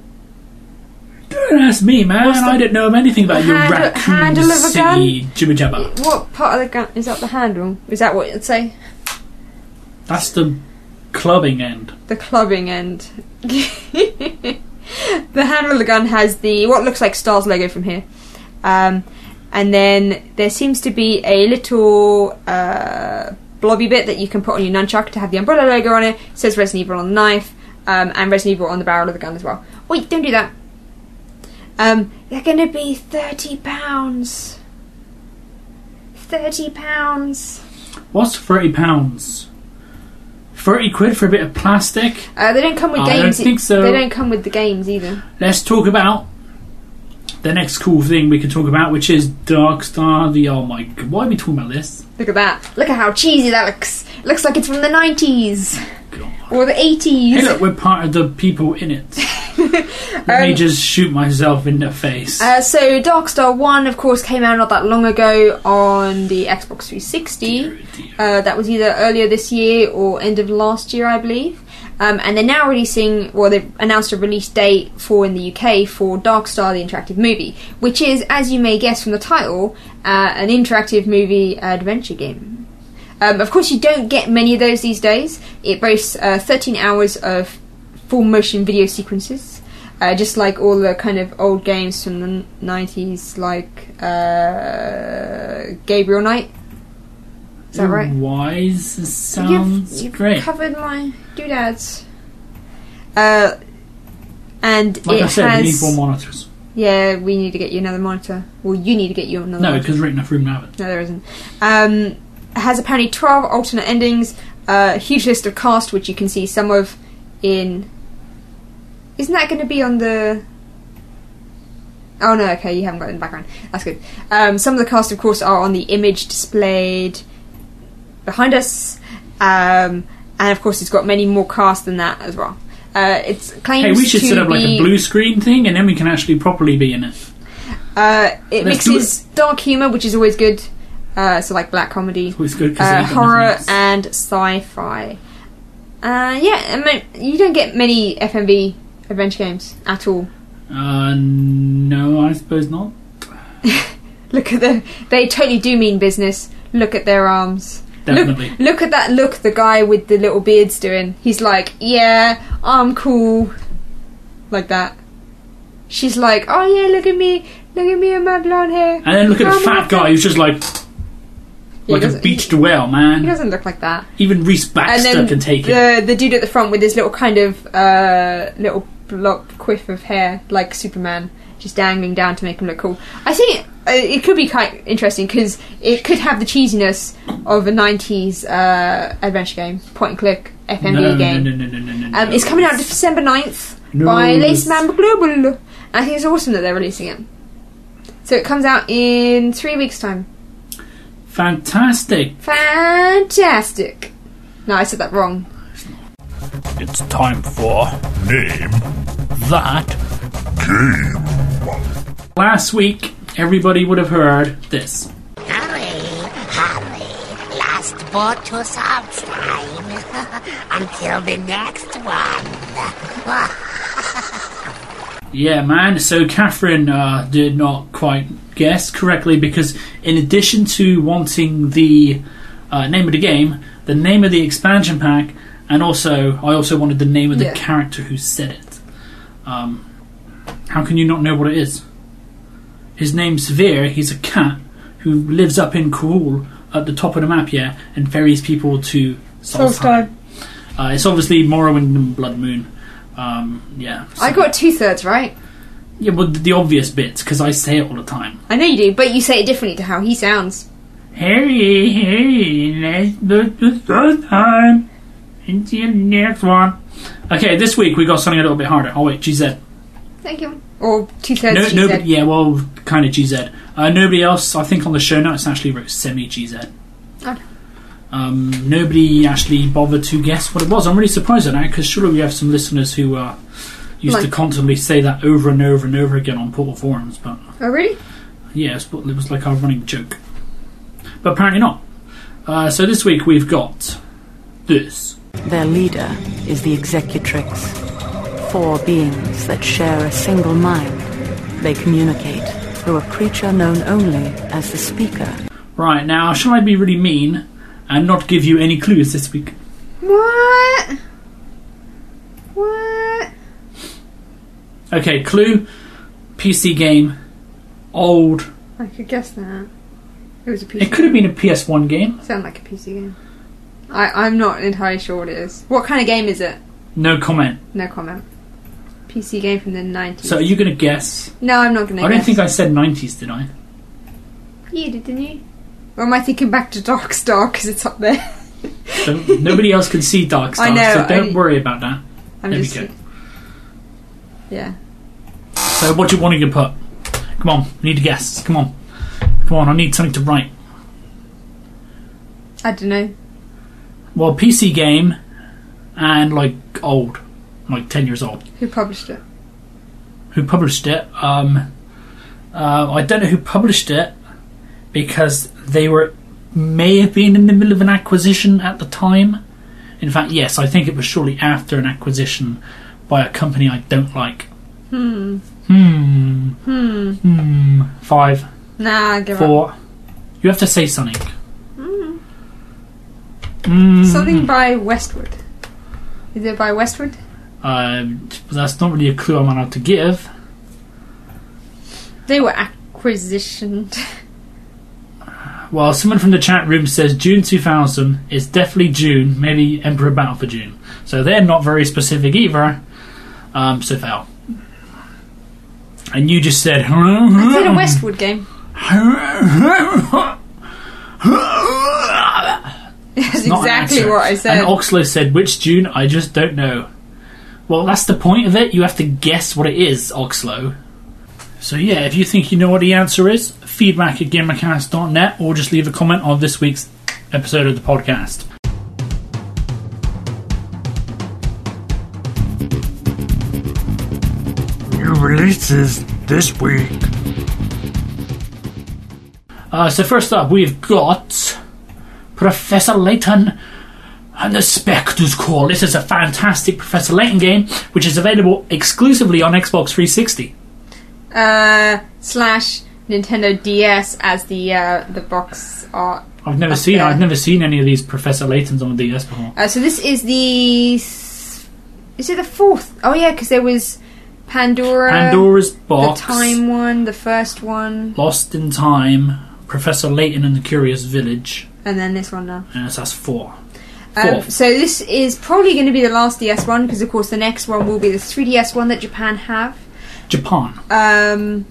Don't ask me, man. What's the- I don't know anything about your handle- Raccoon handle of a City jibber jabber. What part of the gun is that? The handle? Is that what it'd say? That's the clubbing end. The clubbing end. The handle of the gun has the what looks like Stars logo from here, um, and then there seems to be a little uh, blobby bit that you can put on your nunchuck to have the Umbrella logo on it. It says Resident Evil on the knife, um, and Resident Evil on the barrel of the gun as well. Wait, don't do that. Um, they're going to be thirty pounds. Thirty pounds. What's thirty pounds? Thirty quid for a bit of plastic? Uh, they don't come with I games. don't think so. They don't come with the games either. Let's talk about the next cool thing we can talk about, which is Darkstar. The oh my god, why are we talking about this? Look at that. Look at how cheesy that looks. It looks like it's from the nineties. God. Or the eighties. Hey, look, we're part of the people in it. Let me Um, just shoot myself in the face. Uh, so Darkstar one, of course, came out not that long ago on the Xbox three sixty. Dear, dear. Uh, that was either earlier this year or end of last year, I believe. Um, and they're now releasing, well, they've announced a release date for in the U K for Darkstar, the interactive movie, which is, as you may guess from the title, uh, an interactive movie adventure game. Um, of course, you don't get many of those these days. It boasts uh, thirteen hours of full motion video sequences, uh, just like all the kind of old games from the nineties, like uh, Gabriel Knight. Is that right? Wise sounds you've, you've great. covered my doodads. Uh, and Like it I said, has, we need more monitors. Yeah, we need to get you another monitor. Well, you need to get you another No, monitor. because we're in enough room to have it. No, there isn't. Um, it has apparently twelve alternate endings, uh, a huge list of cast, which you can see some of in... Isn't that going to be on the... Oh no, okay, you haven't got it in the background. That's good. Um, some of the cast, of course, are on the image displayed behind us. Um, and of course, it's got many more cast than that as well. Uh, it's claims Hey, we should to set up be, like a blue screen thing, and then we can actually properly be in it. Uh, it Let's do mixes dark humour, which is always good. Uh, so like black comedy, It's always good because uh, horror, and sci-fi. Uh, yeah, I mean, you don't get many F M V adventure games at all. Uh, no, I suppose not. Look at the... They totally do mean business. Look at their arms. Definitely. Look, look at that look the guy with the little beard's doing. He's like, yeah, I'm cool. Like that. She's like, oh yeah, look at me. Look at me and my blonde hair. And then look at Oh, the fat my guy who's just like... Yeah, like he a doesn't- beached whale, He man. doesn't look like that. Even Reese Baxter And then can take it. the the dude at the front with his little kind of uh, little block quiff of hair, like Superman, just dangling down to make him look cool. I think uh, it could be quite interesting because it could have the cheesiness of a nineties uh, adventure game, point and click F M V no, game. no, no, no, no, no, no. Um, it's coming out December ninth No. by Lace Mamba Global. And I think it's awesome that they're releasing it. So it comes out in three weeks' time. Fantastic. Fantastic. No, I said that wrong. It's time for Name that. Game. Last week, everybody would have heard this. Hurry, hurry. Last boat to Salzheim. Until the next one. Yeah, man. So Catherine uh, did not quite guess correctly because in addition to wanting the uh, name of the game, the name of the expansion pack, and also I also wanted the name of the Yeah. character who said it. Um, how can you not know what it is? His name's Severe. He's a cat who lives up in Kool at the top of the map, yeah, and ferries people to Solstheim. Uh, it's obviously Morrowind and Blood Moon. Um, yeah. I got two thirds right. Yeah, well, the obvious bits, because I say it all the time. I know you do, but you say it differently to how he sounds. Harry, Harry, let's look the first time into the next one. Okay, this week we got something a little bit harder. Oh wait, G Z. Thank you. Or two thirds. No, G Z. nobody. Yeah, well, kind of G Z. Uh, nobody else. I think on the show notes actually wrote semi G Z. Okay. Um, nobody actually bothered to guess what it was. I'm really surprised at that, because surely we have some listeners who uh, used Like- to constantly say that over and over and over again on Portal forums. But Oh, really? yeah, it was like our running joke. But apparently not. Uh, so this week we've got this. Their leader is the Executrix. Four beings that share a single mind. They communicate through a creature known only as the Speaker. Right, now, shall I be really mean and not give you any clues this week? What? What? Okay, clue, P C game, old. I could guess that. It was a P C It could have been a P S one game. Sound like a P C game. I, I'm not entirely sure what it is. What kind of game is it? No comment. No comment. P C game from the nineties. So are you going to guess? No, I'm not going to I guess. don't think I said nineties, did I? You did, didn't you? Or am I thinking back to Darkstar because it's up there? Don't, nobody else can see Darkstar, I know, so don't I- worry about that. I'm There we just. go. Yeah. So what do you want to put? Come on, we need to guess. Come on. Come on, I need something to write. I don't know. Well, P C game and, like, old. Like ten years old. Who published it? Who published it? Um, uh, I don't know who published it, because they were may have been in the middle of an acquisition at the time. In fact, yes, I think it was shortly after an acquisition by a company I don't like. Hmm. Hmm. Hmm. Hmm. Five. Nah, give up. Four. You have to say something. Hmm. Mm. Something by Westwood. Is it by Westwood? Um, that's not really a clue I'm allowed to give. They were acquisitioned. Well, someone from the chat room says June two thousand is definitely June, maybe Emperor Battle for June. So they're not very specific either. Um, so fail. And you just said... I did a Westwood game. That's Not an exactly answer. what I said. And Oxlow said, which June? I just don't know. Well, that's the point of it. You have to guess what it is, Oxlow. So yeah, if you think you know what the answer is, feedback at gamercast dot net, or just leave a comment on this week's episode of the podcast. New releases this week. Uh, so first up, we've got Professor Layton and the Spectre's Call. This is a fantastic Professor Layton game, which is available exclusively on Xbox three sixty. Uh, slash Nintendo D S as the uh, the box art. I've never Up seen. there. I've never seen any of these Professor Laytons on the D S before. Uh, so this is the. Is it the fourth? Oh yeah, because there was Pandora. Pandora's Box, The time one, the first one, Lost in Time, Professor Layton and the Curious Village, and then this one now. and that's four. Um, Fourth. so this is probably going to be the last D S one because, of course, the next one will be the three D S one that Japan have. Japan. Um,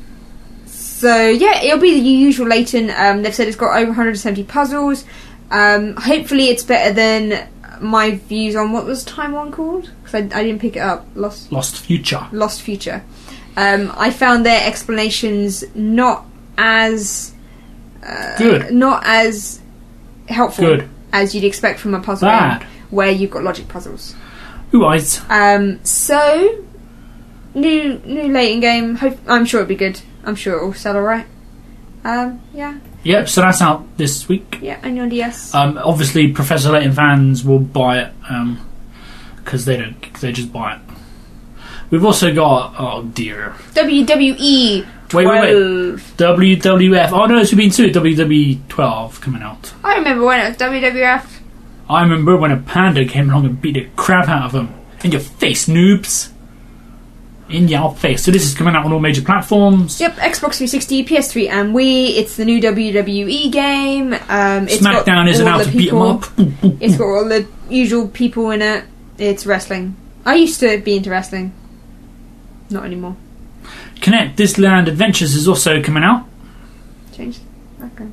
so yeah, it'll be the usual Layton. Um, they've said it's got over one hundred seventy puzzles. Um, hopefully, it's better than my views on what was time one called because I, I didn't pick it up. Lost Lost Future. Lost Future. Um, I found their explanations not as uh, Good. not as helpful Good. as you'd expect from a puzzle Bad. game where you've got logic puzzles. Ooh, eyes. Um, so new new Layton game. Hope, I'm sure it'll be good. I'm sure it'll sell alright. Um, yeah, Yep, so that's out this week. yeah, and your D S. Um, obviously, Professor Layton fans will buy it because they don't. Cause they just buy it. We've also got oh dear, W W E wait, wait, wait, twelve. W W F. Oh no, it's been two W W E twelve coming out. I remember when it was W W F. I remember when a panda came along and beat the crap out of them. In your face, noobs. In your face. So this is coming out on all major platforms. Yep, Xbox three sixty, P S three, and Wii. It's the new W W E game. Um, it's got SmackDown isn't all out the to beat them people- up. Boom, boom, It's boom. got all the usual people in it. It's wrestling. I used to be into wrestling. Not anymore. Connect Disneyland Adventures is also coming out. Changed. Okay.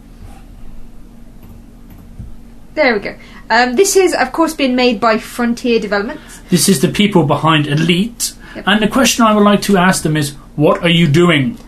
There we go. Um, this has, of course, been made by Frontier Developments. This is the people behind Elite. Yep. And the question I would like to ask them is, what are you doing?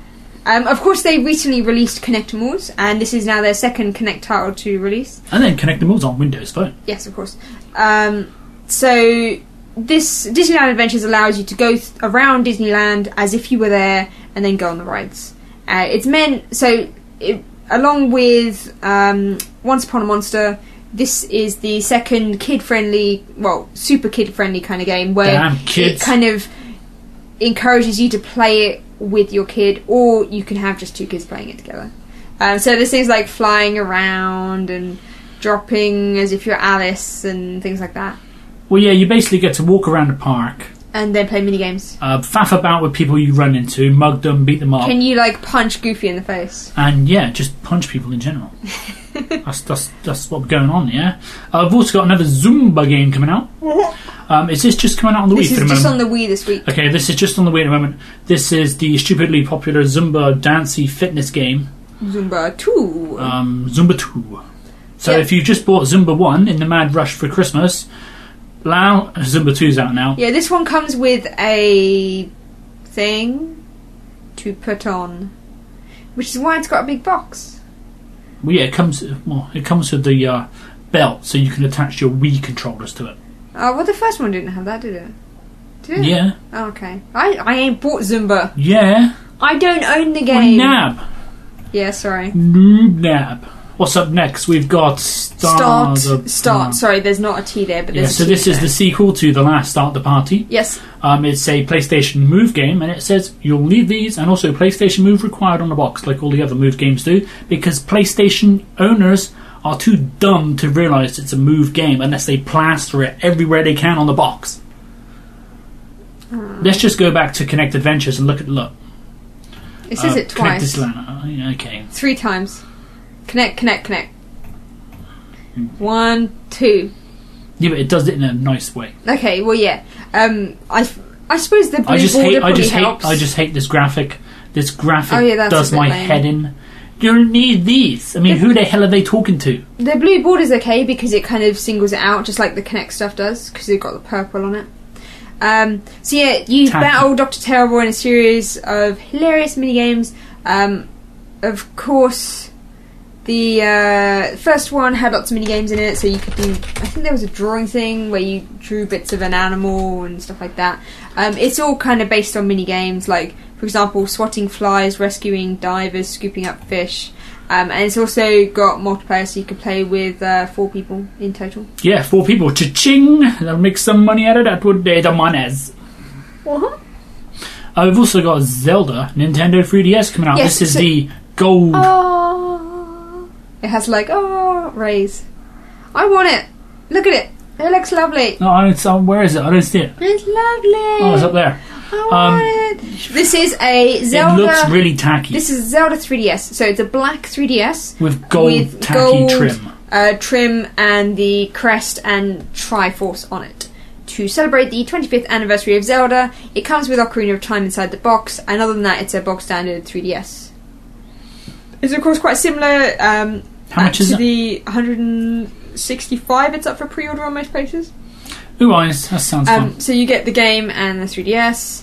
Um, of course, they recently released Connectimals, and this is now their second Connect title to release. And then Connectimals on Windows Phone. Yes, of course. Um, so this Disneyland Adventures allows you to go th- around Disneyland as if you were there, and then go on the rides. Uh, it's meant so. It, along with um, Once Upon a Monster, this is the second kid-friendly, well, super kid-friendly kind of game where Damn kids. it kind of encourages you to play it with your kid, or you can have just two kids playing it together. Um, so there's things like flying around and dropping as if you're Alice and things like that. Well, yeah, you basically get to walk around the park, And then play mini games. uh, faff about with people you run into, mug them, beat them up, Can you like punch Goofy in the face? and yeah, just punch people in general. that's, that's that's what's going on, yeah. Uh, I've also got another Zumba game coming out. Um, is this just coming out on the This Wii is for the just moment? on the Wii this week. Okay, this is just on the Wii at the moment. This is the stupidly popular Zumba dancey fitness game, Zumba two. um, Zumba two. So Yeah. if you just bought Zumba one in the mad rush for Christmas, now Zumba two's out now. Yeah, this one comes with a thing to put on, which is why it's got a big box. Well, yeah, it comes. Well, it comes with the uh, belt, so you can attach your Wii controllers to it. Oh, well, the first one didn't have that, did it? Did it? Yeah, Oh, okay. I, I ain't bought Zumba. yeah. I don't own the Well, game. nab, Yeah, sorry. noob nab. What's up next? We've got Star Start. the- Start. Sorry, there's not a T there, but Yeah, there's so a T this is there. the sequel to The Last Start the Party. Yes. Um, it's a PlayStation Move game, and it says you'll need these, and also PlayStation Move required on the box, like all the other Move games do, because PlayStation owners are too dumb to realise it's a Move game unless they plaster it everywhere they can on the box. Let's just go back to Connect Adventures and look at the look. It says Uh, it twice. Connect Disneyland. Oh, yeah, okay. Three times. Connect, connect, connect. One, two. Yeah, but it does it in a nice way. Okay, well, yeah. Um, I, I suppose the blue I just border hate. I probably just helps. hate. I just hate this graphic. This graphic Oh, yeah, that's does a bit my lame. head in. You need these. I mean, who the hell are they talking to? The blue border's okay because it kind of singles it out, just like the Connect stuff does, because they've got the purple on it. Um, so yeah, you Tacky. battle Doctor Terrible in a series of hilarious minigames. Um, of course, the uh, first one had lots of minigames in it, so you could do... I think there was a drawing thing where you drew bits of an animal and stuff like that. Um, it's all kind of based on minigames, like, for example, swatting flies, rescuing divers, scooping up fish. Um, and it's also got multiplayer, so you can play with uh, four people in total. Yeah, four people. Cha-ching! They'll make some money out of that with the monies. Uh-huh. Uh, we've also got Zelda Nintendo three D S coming out. Yes, this is so- the gold. Oh, it has like oh rays. I want it. Look at it. It looks lovely. No, I don't, so where is it? I don't see it. It's lovely. Oh, it's up there. I want Um, it. This is a Zelda. It looks really tacky This is Zelda three D S. So it's a black three D S with gold with tacky gold trim. uh, trim and the crest and Triforce on it. To celebrate the twenty-fifth anniversary of Zelda, it comes with Ocarina of Time inside the box, and other than that, it's a box standard three D S. It's of course quite similar um, How much to is it? the one hundred sixty-five. It's up for pre-order on most places. Ooh, eyes. That sounds Um, fun. so you get the game and the three D S,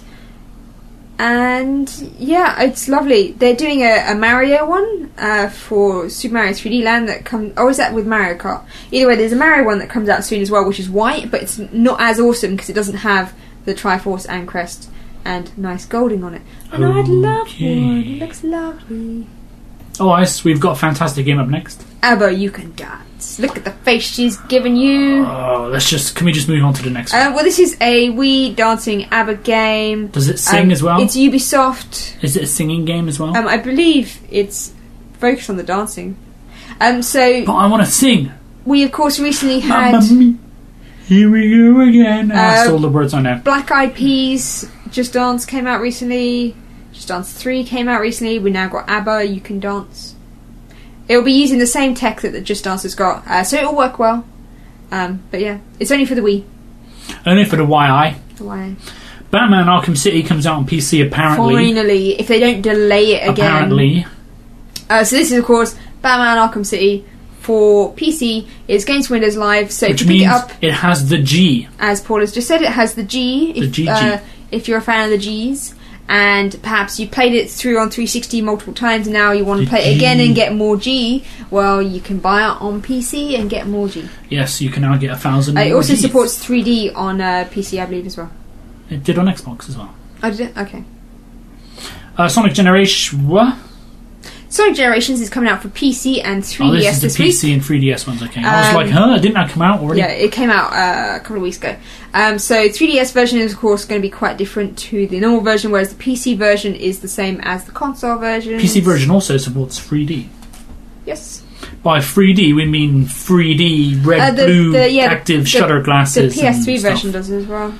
and yeah, it's lovely. They're doing a, a Mario one uh, for Super Mario three D Land that comes. Oh, is that with Mario Kart? Either way, there's a Mario one that comes out soon as well, which is white, but it's not as awesome because it doesn't have the Triforce and crest and nice golding on it. And I'd love Okay. one. It looks lovely. Oh, eyes. We've got a fantastic game up next. Abba, you can dance. Look at the face she's given you. Oh, let's just. Can we just move on to the next one? Uh, well, this is a Wii dancing ABBA game. Does it sing Um, as well? It's Ubisoft. Is it a singing game as well? Um, I believe it's focused on the dancing. Um, so but I want to sing. we of course recently had Mamma mia, here we go again. That's Uh, all the words I know. Black Eyed Peas. Just Dance came out recently. Just Dance three came out recently. We now got ABBA. You can dance. It'll be using the same tech that the Just Dance has got, uh, so it'll work well. Um, but yeah, it's only for the Wii. Only for the Y I. The Wii. Batman Arkham City comes out on P C apparently. Finally, if they don't delay it again. Apparently. Uh, so this is of course Batman Arkham City for P C. It's Games Windows Live, so Which if you pick it means up, it has the G. as Paul has just said, it has the G. The If, G G. Uh, if you're a fan of the G's, and perhaps you played it through on three sixty multiple times, and now you want to The play G. it again and get more G, well, you can buy it on P C and get more G. Yes, you can now get a thousand. Uh, it more also Gs. supports three D on uh, P C, I believe, as well. It did on Xbox as well. I did. Okay. Uh, Sonic Generation. What? Sonic Generations is coming out for P C and three D S Oh, this is this the P week. C and three D S ones. Okay, I was Um, like, huh? Didn't that come out already? Yeah, it came out uh, a couple of weeks ago. Um, so three D S version is of course going to be quite different to the normal version, whereas the P C version is the same as the console version. P C version also supports three D. Yes. By three D, we mean three D red, Uh, the- blue, the- yeah, the- active the- shutter The glasses. P S three and stuff. version does as well.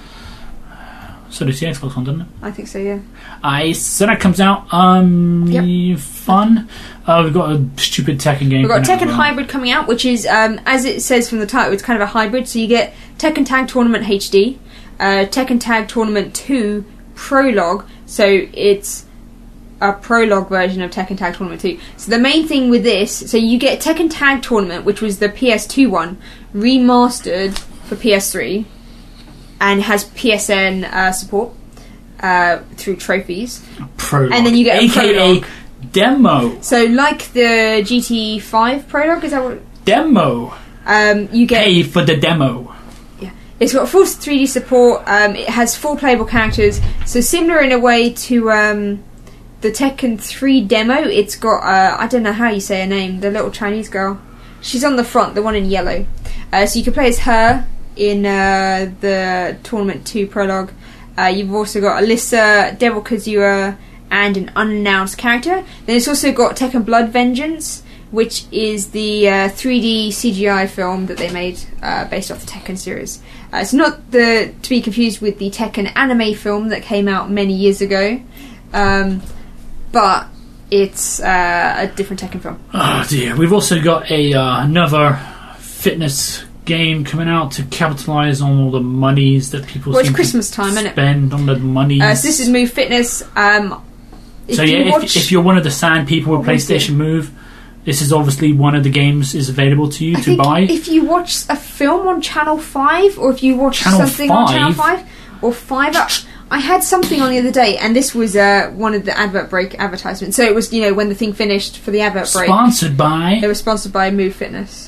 So does the Xbox one, doesn't it? I think so. Yeah. I so that comes out. Um, Yep. fun. Uh, we've got a stupid Tekken game. We've got coming out Tekken as well. Hybrid coming out, which is, um, as it says from the title, it's kind of a hybrid. So you get Tekken Tag Tournament H D, uh, Tekken Tag Tournament two Prologue. So it's a prologue version of Tekken Tag Tournament two. So the main thing with this, so you get Tekken Tag Tournament, which was the P S two one, remastered for P S three, and has P S N uh, support uh, through trophies. Prologue. And then you get a A K A prologue. demo. So like the G T five Prologue, is that what? Demo. Um, you get. Pay for the demo. It's got full three D support. Um, it has full playable characters. So similar in a way to um, the Tekken three demo. It's got uh, I don't know how you say her name. The little Chinese girl. She's on the front, the one in yellow. Uh, so you can play as her in uh, the Tournament two prologue. Uh, you've also got Alyssa, Devil Kazuya, and an unannounced character. Then it's also got Tekken Blood Vengeance, which is the uh, three D C G I film that they made uh, based off the Tekken series. Uh, it's not the to be confused with the Tekken anime film that came out many years ago, um, but it's uh, a different Tekken film. Oh dear. We've also got a uh, another fitness game coming out to capitalise on all the monies that people Well, it's seem Christmas to time, isn't it? spend on the monies. Uh, so this is Move Fitness. Um, if So you yeah, watch, if, if you're one of the sand people with What was PlayStation it? Move, this is obviously one of the games is available to you I to think buy. if you watch a film on Channel Five, or if you watch Channel something on Channel five? Five or Fiver, I had something on the other day, and this was uh, one of the advert break advertisements. So it was, you know, when the thing finished for the advert break. Sponsored by. They were sponsored by Move Fitness.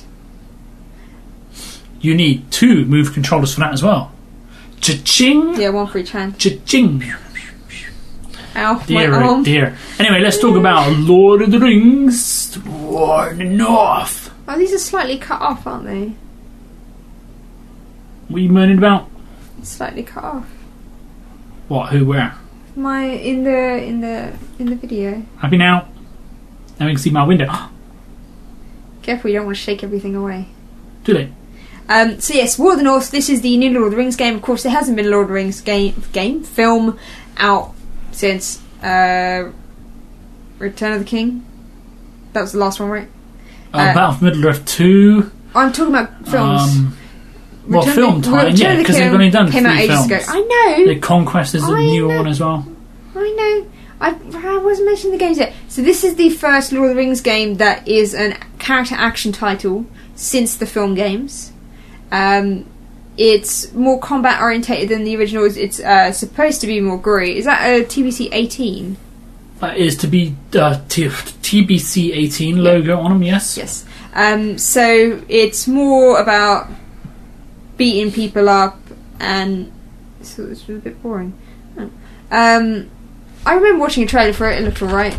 You need two Move controllers for that as well. Cha-ching! Yeah, one for each hand. Cha-ching! Ow, Dear, my oh arm. dear. Anyway, let's talk about Lord of the Rings: War in the North. Oh, these are slightly cut off, aren't they? What are you moaning about? Slightly cut off. What? Who? Where? My in the in the in the video. Happy now? Now we can see my window. Careful, you don't want to shake everything away. Too late. Um, so yes, War of the North. This is the new Lord of the Rings game. Of course, there hasn't been a Lord of the Rings game game film out since uh, Return of the King. That was the last one, right? Uh, Uh, Battle for Middle-earth two. I'm talking about films. Um, well, Return film of the- time, Return yeah, of the because they've King only done came three out ages films. ago. I know. The Conquest is a I new know. one as well. I know. I, I wasn't mentioning the games yet. So this is the first Lord of the Rings game that is an character action title since the film games. Um, it's more combat orientated than the originals. It's uh, supposed to be more gory. Is that a T B C eighteen? That is to be uh, T- TBC eighteen logo on them, yes? Yes. Um, so it's more about beating people up, and so it's a bit boring. Oh. Um, I remember watching a trailer for it. It looked alright.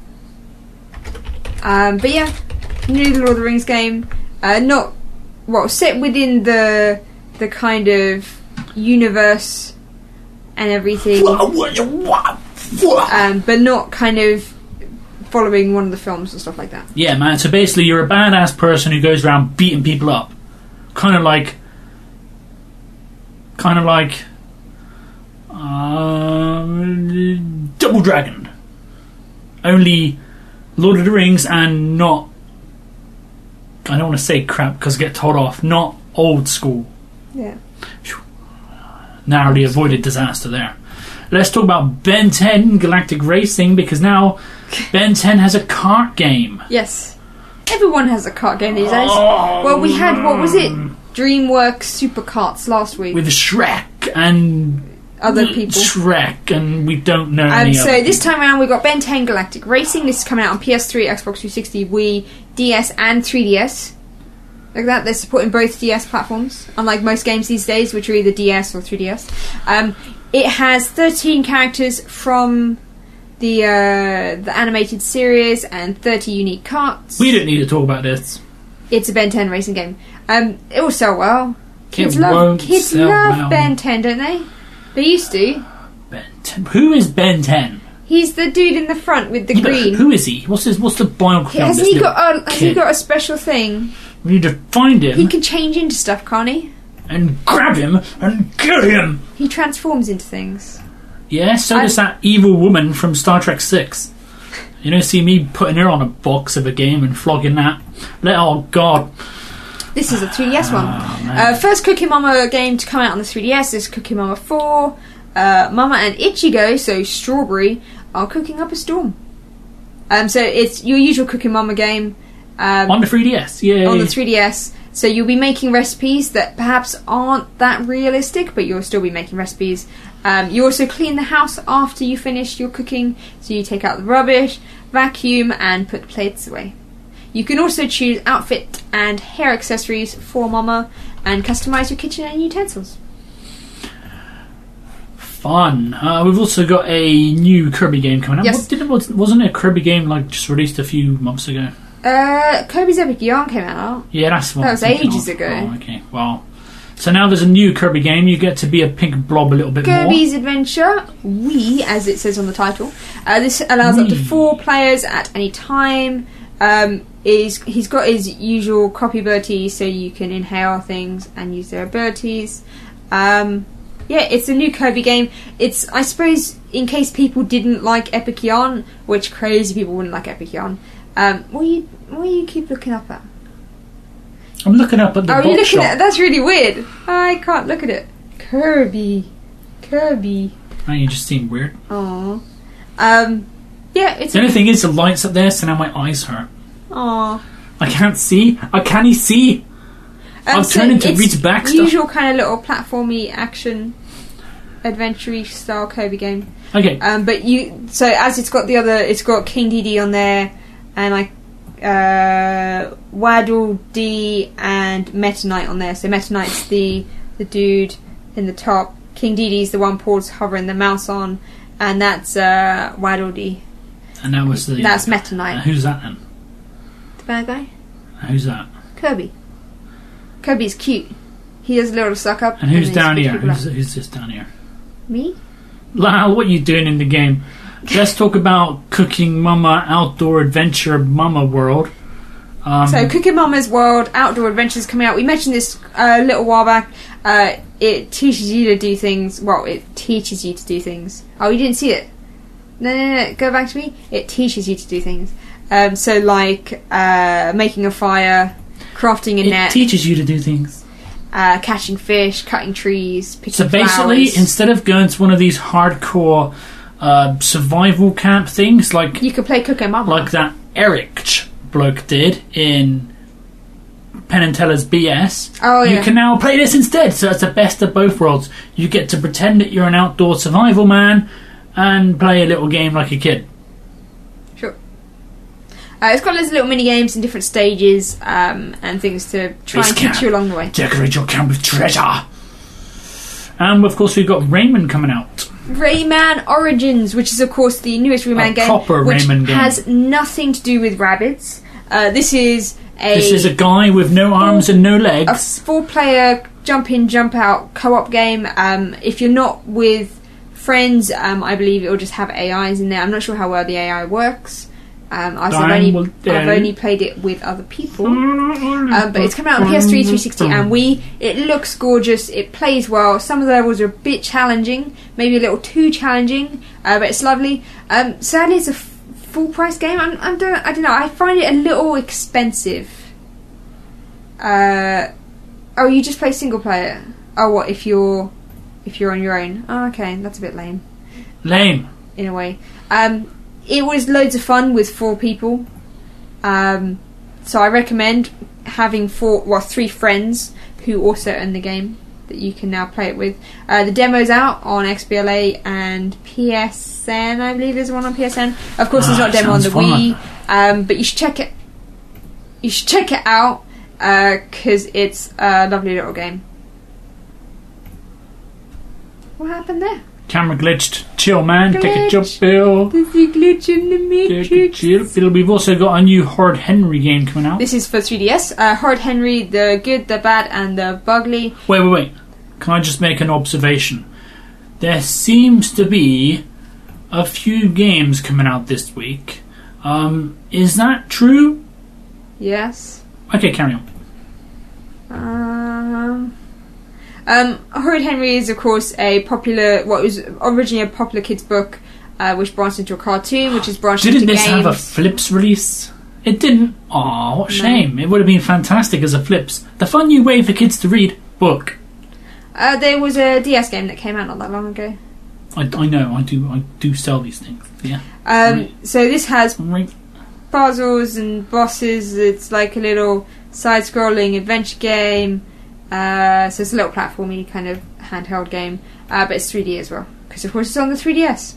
Um, but yeah, new Lord of the Rings game. Uh, not well set within the the kind of universe and everything, um, but not kind of following one of the films and stuff like that. Yeah, man. So basically, you're a badass person who goes around beating people up, kind of like, kind of like, um, Double Dragon. Only Lord of the Rings and not. I don't want to say crap because I get told off. Not old school. Yeah. Narrowly avoided disaster there. Let's talk about Ben ten Galactic Racing, because now Ben ten has a kart game. Yes. Everyone has a kart game these days. Well, we had, what was it? DreamWorks Super Karts last week. With Shrek and other people. Shrek, and we don't know Um, any so other this people. time around we've got Ben ten Galactic Racing. This is coming out on P S three, Xbox three sixty, Wii, D S and three D S. Like that, they're supporting both D S platforms, unlike most games these days, which are either D S or three D S. Um, it has thirteen characters from the uh, the animated series and thirty unique carts. We don't need to talk about this. It's a Ben ten racing game. Um, it will sell well. Kids It love won't kids sell love well. Ben ten, don't they? They used to. Ben ten. Who is Ben ten? He's the dude in the front with the Yeah, but green. who is he? What's his? What's the biography? on Hasn't this he little got a, has he kid? got a special thing? We need to find him He can change into stuff, can't he? and grab him and kill him. He transforms into things. Yeah, so I'm- does that evil woman from Star Trek Six. You don't see me putting her on a box of a game and flogging that. Let oh god. This is a three D S one. Oh, man. Uh, first Cookie Mama game to come out on the three D S is Cookie Mama four. Uh, Mama and Ichigo, so Strawberry, are cooking up a storm. Um, so it's your usual Cookie Mama game. Um, On the three D S, yeah. on the three D S. So you'll be making recipes that perhaps aren't that realistic, but you'll still be making recipes. Um, you also clean the house after you finish your cooking, so you take out the rubbish, vacuum, and put plates away. You can also choose outfit and hair accessories for Mama, and customise your kitchen and utensils. Fun. Uh, we've also got a new Kirby game coming out. Yes. What, didn't, was- wasn't it a Kirby game like just released a few months ago? Uh, Kirby's Epic Yarn came out. Yeah, that's what That I'm was thinking ages of. ago. Oh, okay, well. So now there's a new Kirby game. You get to be a pink blob a little bit Kirby's Adventure Wii, as it says on the title. Uh, this allows up to Wii. four players at any time. Um, is he's got his usual copy abilities, so you can inhale things and use their abilities. Um, yeah, it's a new Kirby game. It's, I suppose, in case people didn't like Epic Yarn, which crazy people wouldn't like Epic Yarn. Um, what you what you keep looking up at? more. I'm looking up at the Oh, you're box looking shop. at that's really weird. I can't look at it. Kirby, Kirby. Oh, you just seem weird. Aww. Um, yeah, it's The only thing is the lights up there, so now my eyes hurt. Aww. I can't see. I can't see. Um, I've turned into it's Rita Baxter. usual kind of little platformy action, adventure style Kirby game. Okay. Um, but you, so as it's got the other, it's got King Dedede on there, and like uh, Waddle Dee and Meta Knight on there. So Meta Knight's the the dude in the top. King Dedede's the one Paul's hovering the mouse on, and that's uh, Waddle Dee. And that was the. That's Meta Uh, Knight, who's that then? the bad guy. Who's that? Kirby. Kirby's cute. He does a little suck up. And who's then down he here? spits people Who's, out. who's this down here? Me? Lyle, what are you doing in the game? Let's talk about Cooking Mama Outdoor Adventure Mama World. Um, So, Cooking Mama's World Outdoor Adventures coming out. We mentioned this uh, a little while back. Uh, it teaches you to do things. Well, it teaches you to do things. Oh, you didn't see it? No, no, no. Go back to me. It teaches you to do things. Um, so, like uh, making a fire, crafting a it net, teaches you to do things. uh, catching fish, cutting trees, picking So basically, flowers. instead of going to one of these hardcore uh, survival camp things, like You could play Cooking Mama. like that Eric bloke did in Penn and Teller's B S, Oh, yeah. you can now play this instead. So it's the best of both worlds. You get to pretend that you're an outdoor survival man and play a little game like a kid. Sure. Uh, it's got loads of little mini games in different stages um, and things to try Base and camp. teach you along the way. Decorate your camp with treasure. And of course, we've got Rayman coming out. Rayman Origins, which is of course the newest Rayman A game, proper which Rayman game. has nothing to do with rabbits. Uh, this is a, This is a guy with no arms and no a legs. four-player jump in, jump out co-op game. Um, if you're not with friends, um, I believe it will just have A Is in there. I'm not sure how well the A I works. Um, I've, Time only, will I've tell. only played it with other people. Um, but it's coming out on P S three, three sixty and Wii. It looks gorgeous. It plays well. Some of the levels are a bit challenging, maybe a little too challenging, uh, but it's lovely. Um, sadly, it's a f- full price game. I'm, I'm don't, I don't know. I find it a little expensive. Uh, oh, you just play single player. Oh, what if you're if you're on your own? Oh, okay, that's a bit lame Lame. in a way. Um, it was loads of fun with four people. Um, so I recommend having four, well, three friends who also own the game. that you can now play it with. Uh, the demo's out on X B L A and P S N, I believe there's one on P S N. Of course, there's Ah, not a demo on the sounds Wii, um, but you should check it. You should check it out because uh, it's a lovely little game. What happened there? Camera glitched. Chill, man. Glitch. Take a jump, Bill. There's a glitch in the Take a matrix. chill. Bill. We've also got a new Horde Henry game coming out. This is for three D S. Uh, Horde Henry, the good, the bad, and the bugly. Wait, wait, wait. Can I just make an observation? There seems to be a few games coming out this week. Um, is that true? Yes. Okay, carry on. Um, um, Horde Henry is, of course, a popular, what was originally a popular kids' book, uh, which branched into a cartoon, which is branched Didn't into this games. have a Flips release? It didn't. Aw, what a No. shame. It would have been fantastic as a Flips. The fun new way for kids to read book. Uh, there was a D S game that came out not that long ago. I, I know, I do I do sell these things. Yeah. Um, Right. So this has Right. puzzles and bosses. It's like a little side-scrolling adventure game. Uh, so it's a little platformy kind of handheld game, uh, but it's three D as well because of course it's on the three D S.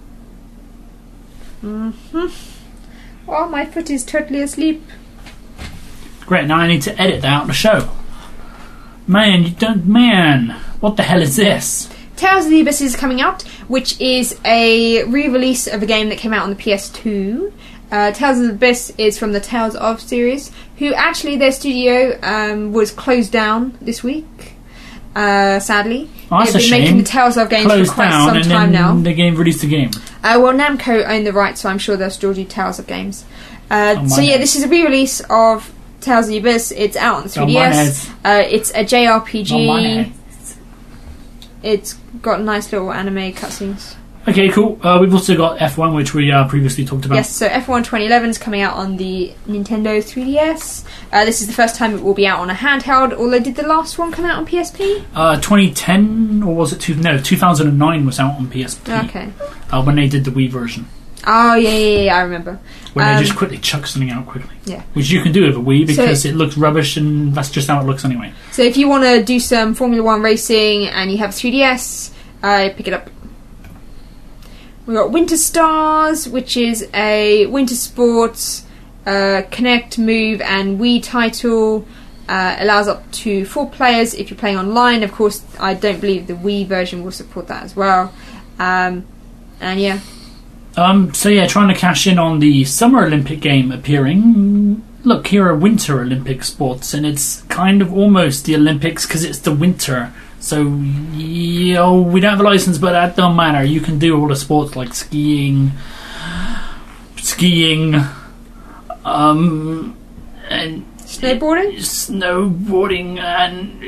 Mm-hmm. Oh, my foot is totally asleep. Great, now I need to edit that out of the show. Man, you don't. Man, what the hell is this? Tales of the Abyss is coming out, which is a re-release of a game that came out on the P S two. Uh, Tales of the Abyss is from the Tales of series, who actually their studio um, was closed down this week. Uh, sadly, Oh, that's they've a been shame. making the Tales of games Closed for quite down some and time then now. the game released the game. Uh, well, Namco own the rights, so I'm sure they'll still do Tales of games. Uh, Oh, my so yeah, head. this is a re-release of Tales of the Abyss. It's out on the Oh, three D my S. Uh, it's a J R P Oh, my G. head. It's got nice little anime cutscenes. Okay, cool. Uh, we've also got F one, which we uh, previously talked about. Yes, so F one twenty eleven is coming out on the Nintendo three D S. Uh, this is the first time it will be out on a handheld, although did the last one come out on P S P? Uh, twenty ten, or was it two? No, two thousand nine was out on P S P. Okay. Uh, when they did the Wii version, Oh, yeah, yeah, yeah, I remember. where Um, they just quickly chuck something out quickly. Yeah. Which you can do with a Wii because So- it looks rubbish, and that's just how it looks anyway. So if you want to do some Formula One racing and you have three D S, uh, pick it up. We've got Winter Stars, which is a winter sports uh, Connect, Move and Wii title. Uh, allows up to four players if you're playing online. Of course, I don't believe the Wii version will support that as well. Um, and yeah. Um, so yeah, trying to cash in on the Summer Olympic game appearing. Look, here are Winter Olympic sports, and it's kind of almost the Olympics because it's the winter. So, you know, we don't have a license, but that don't matter. You can do all the sports like skiing, skiing, um, and Snowboarding? snowboarding, and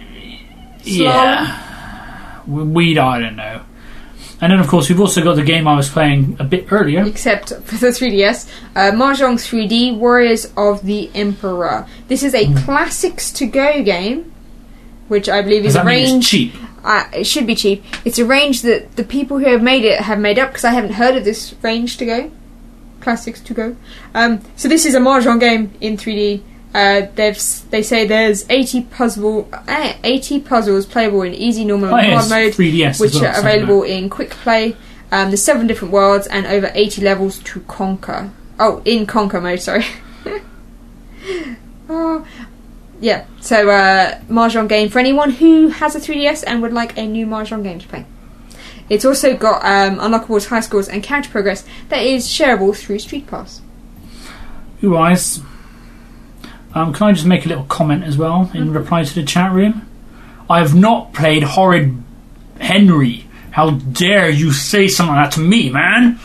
yeah, we, we I don't know. And then, of course, we've also got the game I was playing a bit earlier. Except for the three D S, uh, Mahjong three D Warriors of the Emperor. This is a classics to go game, which I believe Does is a that mean it's range. cheap? Uh, it should be cheap. It's a range that the people who have made it have made up because I haven't heard of this range to go. Classics to go. Um, so this is a Mahjong game in three D. Uh, they've s- they say there's eighty puzzle uh, eighty puzzles playable in easy, normal, Oh, and yeah, hard it's mode, three D S as which well, are something available like in quick play. Um, there's seven different worlds and over eighty levels to conquer. Oh, in conquer mode, sorry. oh, yeah. So uh, Mahjong game for anyone who has a three D S and would like a new Mahjong game to play. It's also got um, unlockables, high scores, and character progress that is shareable through Street Pass. Who eyes? Um, can I just make a little comment as well in reply to the chat room? I have not played Horrid Henry. How dare you say something like that to me, man?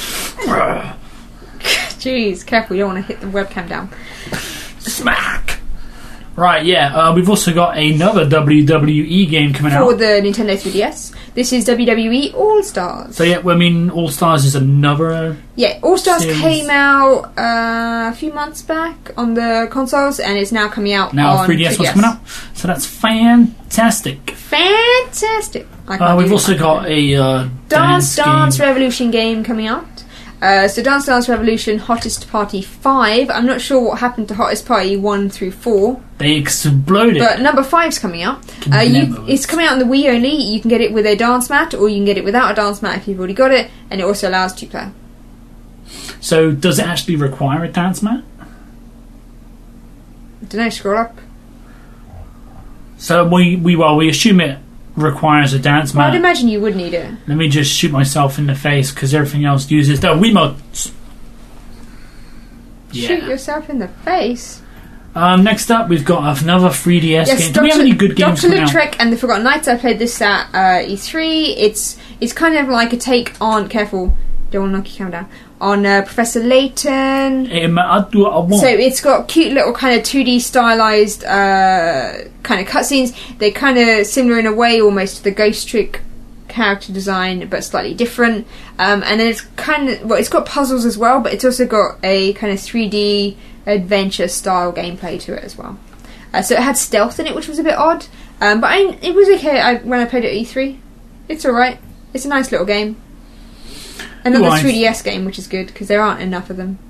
Jeez, careful, you don't want to hit the webcam down. Smack! Right, yeah, uh, we've also got another W W E game coming For out. the Nintendo three D S, this is W W E All Stars. So yeah, well, I mean, All Stars is another... Yeah, All Stars Series. came out uh, a few months back on the consoles, and it's now coming out Now on three D S one's coming out. So that's fantastic. Fantastic! I Uh, can't we've do also it. got a uh, Dance dance, Dance game. Revolution game coming out. Uh, so Dance Dance Revolution, Hottest Party five. I'm not sure what happened to Hottest Party one through four. They exploded. But number five's coming out. Uh, you, it's coming out on the Wii only. You can get it with a dance mat, or you can get it without a dance mat if you've already got it, and it also allows two-player. So does it actually require a dance mat? I don't know, scroll up. So we, we well, we assume it requires a dance Well, mat. I'd imagine you would need it. Let me just shoot myself in the face because everything else uses the Wiimotes. Yeah. Shoot yourself in the face? Um, next up, we've got another three D S Yes, game. Do we have any good games Doctor coming out? Lautrec and the Forgotten Knights. I played this at uh, E three. It's it's kind of like a take on. Careful, don't want to knock your camera down. On uh, Professor Layton. Um, I do what I want. So it's got cute little kind of two D stylized uh, kind of cutscenes. They're kind of similar in a way, almost to the Ghost Trick character design, but slightly different. Um, and then it's kind of well, it's got puzzles as well, but it's also got a kind of three D adventure style gameplay to it as well. Uh, so it had stealth in it, which was a bit odd, um, but I, it was okay I, when I played it at E three. It's alright. It's a nice little game. Another Right. three D S game, which is good because there aren't enough of them.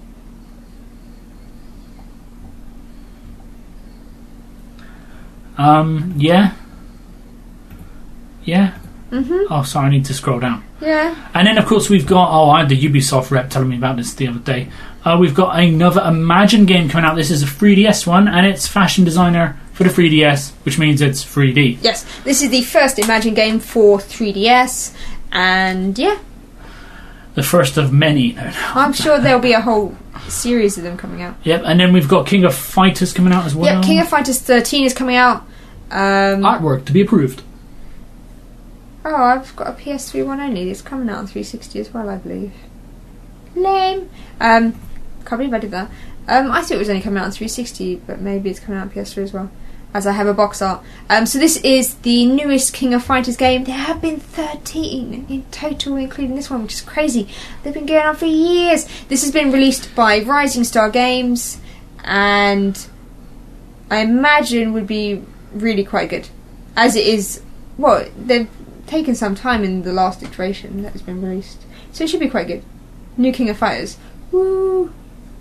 Um, yeah. Yeah. Mm-hmm. Oh, sorry, I need to scroll down. Yeah. And then, of course, we've got... Oh, I had the Ubisoft rep telling me about this the other day. Uh, we've got another Imagine game coming out. This is a three D S one, and it's Fashion Designer for the three D S, which means it's three D. Yes, this is the first Imagine game for three D S, and yeah, The first of many. No, no. I'm sure there'll be a whole series of them coming out. Yep, and then we've got King of Fighters coming out as well. Yeah, King of Fighters thirteen is coming out. Um, Artwork to be approved. oh, I've got a P S three one only. It's coming out on three sixty as well, I believe. Lame. Um, can't believe I did that. Um, I thought it was only coming out on three sixty, but maybe it's coming out on P S three as well, as I have a box art. Um, so this is the newest King of Fighters game. There have been thirteen in total, including this one, which is crazy. They've been going on for years. This has been released by Rising Star Games, and I imagine would be really quite good, as it is. Well, they've taken some time in the last iteration that has been released, so it should be quite good. New King of Fighters. Woo!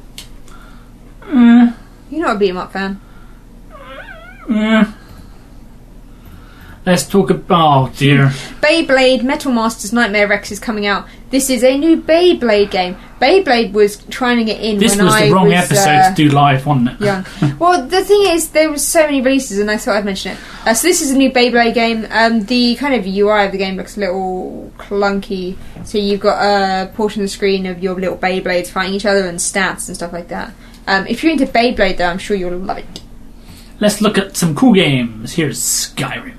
Mm, You're not a beat 'em up fan. mm. Let's talk about... Oh, dear. Beyblade Metal Masters Nightmare Rex is coming out. This is a new Beyblade game. Beyblade was trying to get in This when was I the wrong was, episode uh, to do live, wasn't it? young. Well, the thing is, there was so many releases, and I thought I'd mention it. Uh, so this is a new Beyblade game. Um, the kind of U I of the game looks a little clunky. So you've got a portion of the screen of your little Beyblades fighting each other and stats and stuff like that. Um, if you're into Beyblade, though, I'm sure you'll love it. Let's look at some cool games. Here's Skyrim.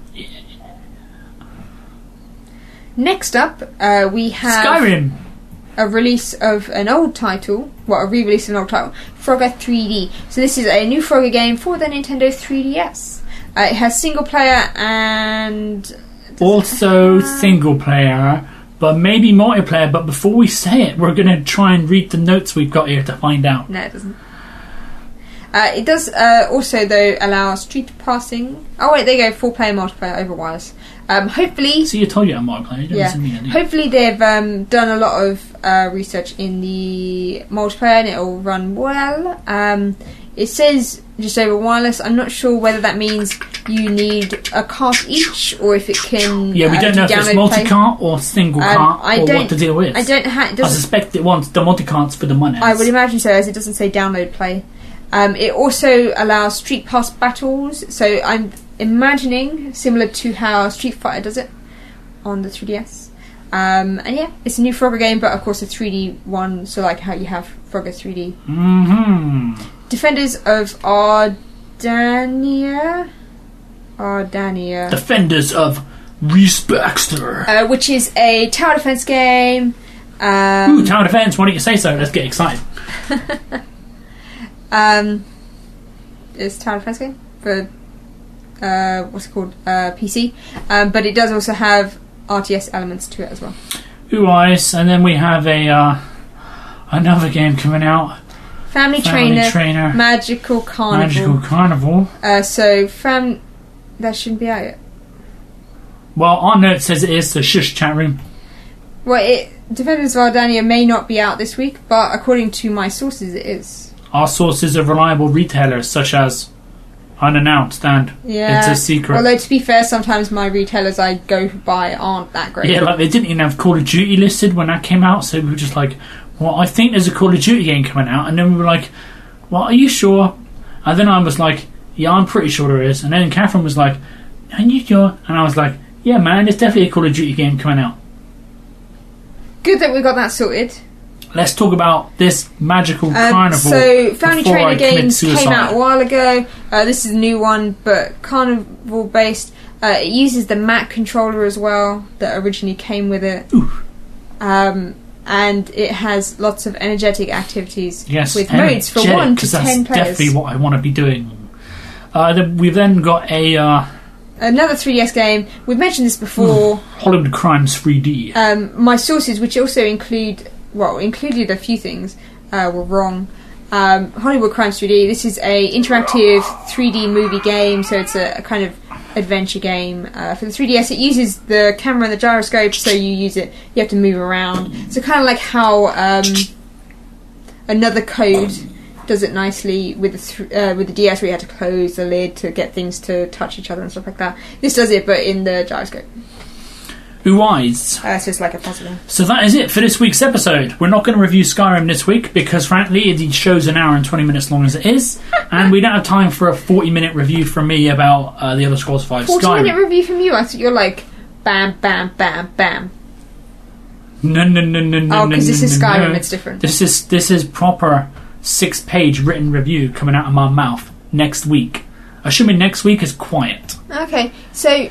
Next up, uh, we have Skyrim! a release of an old title, well, a re-release of an old title, Frogger three D. So this is a new Frogger game for the Nintendo three D S. Uh, it has single player and... Also single player, but maybe multiplayer. But before we say it, we're going to try and read the notes we've got here to find out. No, it doesn't. Uh, it does uh, also, though, allow street passing. Oh, wait, there you go, four-player multiplayer over wireless. Um, hopefully... See, I told you I'm multiplayer. You don't Yeah. listen to me, do you? Hopefully they've um, done a lot of uh, research in the multiplayer and it'll run well. Um, it says just over wireless. I'm not sure whether that means you need a cart each or if it can. Yeah, we uh, don't do know if it's download multi-cart or single Um, cart I or don't- what the deal is. play. I don't. Ha- it I doesn't. suspect it wants the multi-carts for the money. I would imagine so, as it doesn't say download play. Um, it also allows Street Pass battles, so I'm imagining similar to how Street Fighter does it on the three D S. Um, and yeah, it's a new Frogger game, but of course a three D one, so like how you have Frogger three D. Mm-hmm. Defenders of Ardania, Ardania, Defenders of Reese Baxter. uh, which is a tower defense game. Um, Ooh, tower defense. Why don't you say so? Let's get excited. Um, it's a tower defense game for uh, what's it called? Uh, P C. Um, but it does also have R T S elements to it as well. Ooh, ice. And then we have a uh, another game coming out. Family, Family Trainer, Trainer. Magical Carnival. Magical Carnival. Uh, so fam, that shouldn't be out yet. Well, our note says it is, so shush, chat room. Well, it Defenders of Ardania may not be out this week, but according to my sources, it is. Our sources are reliable retailers such as Unannounced and Yeah. It's a Secret. Although, to be fair, sometimes my retailers I go by aren't that great. Yeah, like they didn't even have Call of Duty listed when that came out, so we were just like, well, I think there's a Call of Duty game coming out, and then we were like, well, are you sure? And then I was like, yeah, I'm pretty sure there is. And then Catherine was like, are you sure? And I was like, yeah, man, there's definitely a Call of Duty game coming out. Good that we got that sorted. Let's talk about this magical Um, carnival. so, Family before I Trainer commit Games came suicide. out a while ago. Uh, this is a new one, but carnival based. Uh, it uses the Mac controller as well that originally came with it. Um, and it has lots of energetic activities Yes, with modes for energetic, one to 'cause that's ten players. definitely what I want to be doing. Uh, then we've then got a uh, Another three D S game. We've mentioned this before. Hollywood Crimes three D. Um, my sources, which also include, well, included a few things, uh, were wrong. Um, Hollywood Crimes three D. This is a interactive three D movie game, so it's a, a kind of adventure game uh, for the three D S. It uses the camera and the gyroscope, so you use it. You have to move around. So kind of like how um, Another Code does it nicely with the th- uh, with the D S, where you had to close the lid to get things to touch each other and stuff like that. This does it, but in the gyroscope. Ooh, eyes. Uh, so it's like a puzzle game. So that is it for this week's episode. We're not going to review Skyrim this week because, frankly, the show's an hour and twenty minutes long as it is, and we don't have time for a forty-minute review from me about uh, the Elder Scrolls five forty Skyrim. minute review from you. I thought you're like bam, bam, bam, bam. No, no, no, no, no. Oh, because no, this is no, Skyrim. no. It's different. This is this is proper six-page written review coming out of my mouth next week. Assuming next week is quiet. Okay, so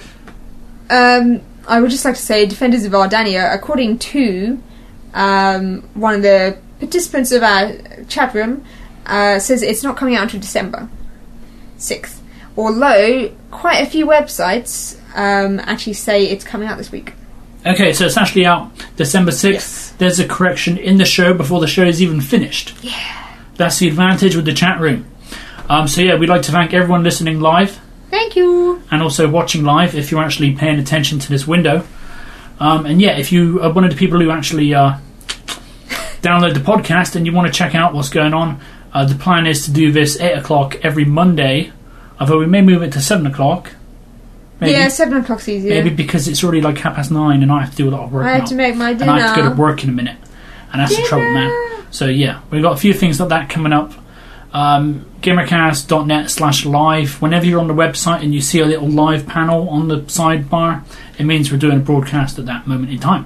um, I would just like to say, Defenders of Ardania, according to um, one of the participants of our chat room, uh, says it's not coming out until December sixth. Although quite a few websites um, actually say it's coming out this week. Okay, so it's actually out December sixth. Yes. There's a correction in the show before the show is even finished. Yeah. That's the advantage with the chat room. Um, so yeah, we'd like to thank everyone listening live Thank you. and also watching live if you're actually paying attention to this window. Um, and yeah, if you are one of the people who actually uh, download the podcast and you want to check out what's going on, uh, the plan is to do this eight o'clock every Monday, although we may move it to seven o'clock. Maybe. Yeah, seven o'clock's easier. Maybe because it's already like half past nine and I have to do a lot of work I have now. to make my dinner. And I have to go to work in a minute. And that's the trouble, man. So yeah, we've got a few things like that coming up. Um, gamercast.net slash live. Whenever you're on the website and you see a little live panel on the sidebar, it means we're doing a broadcast at that moment in time.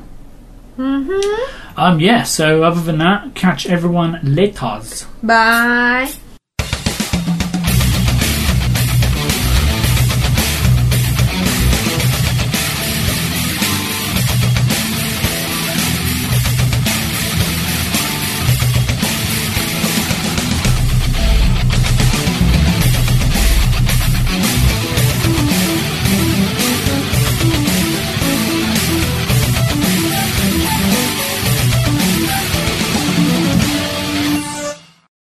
Mm-hmm. Um, yeah, so other than that, catch everyone later. Bye.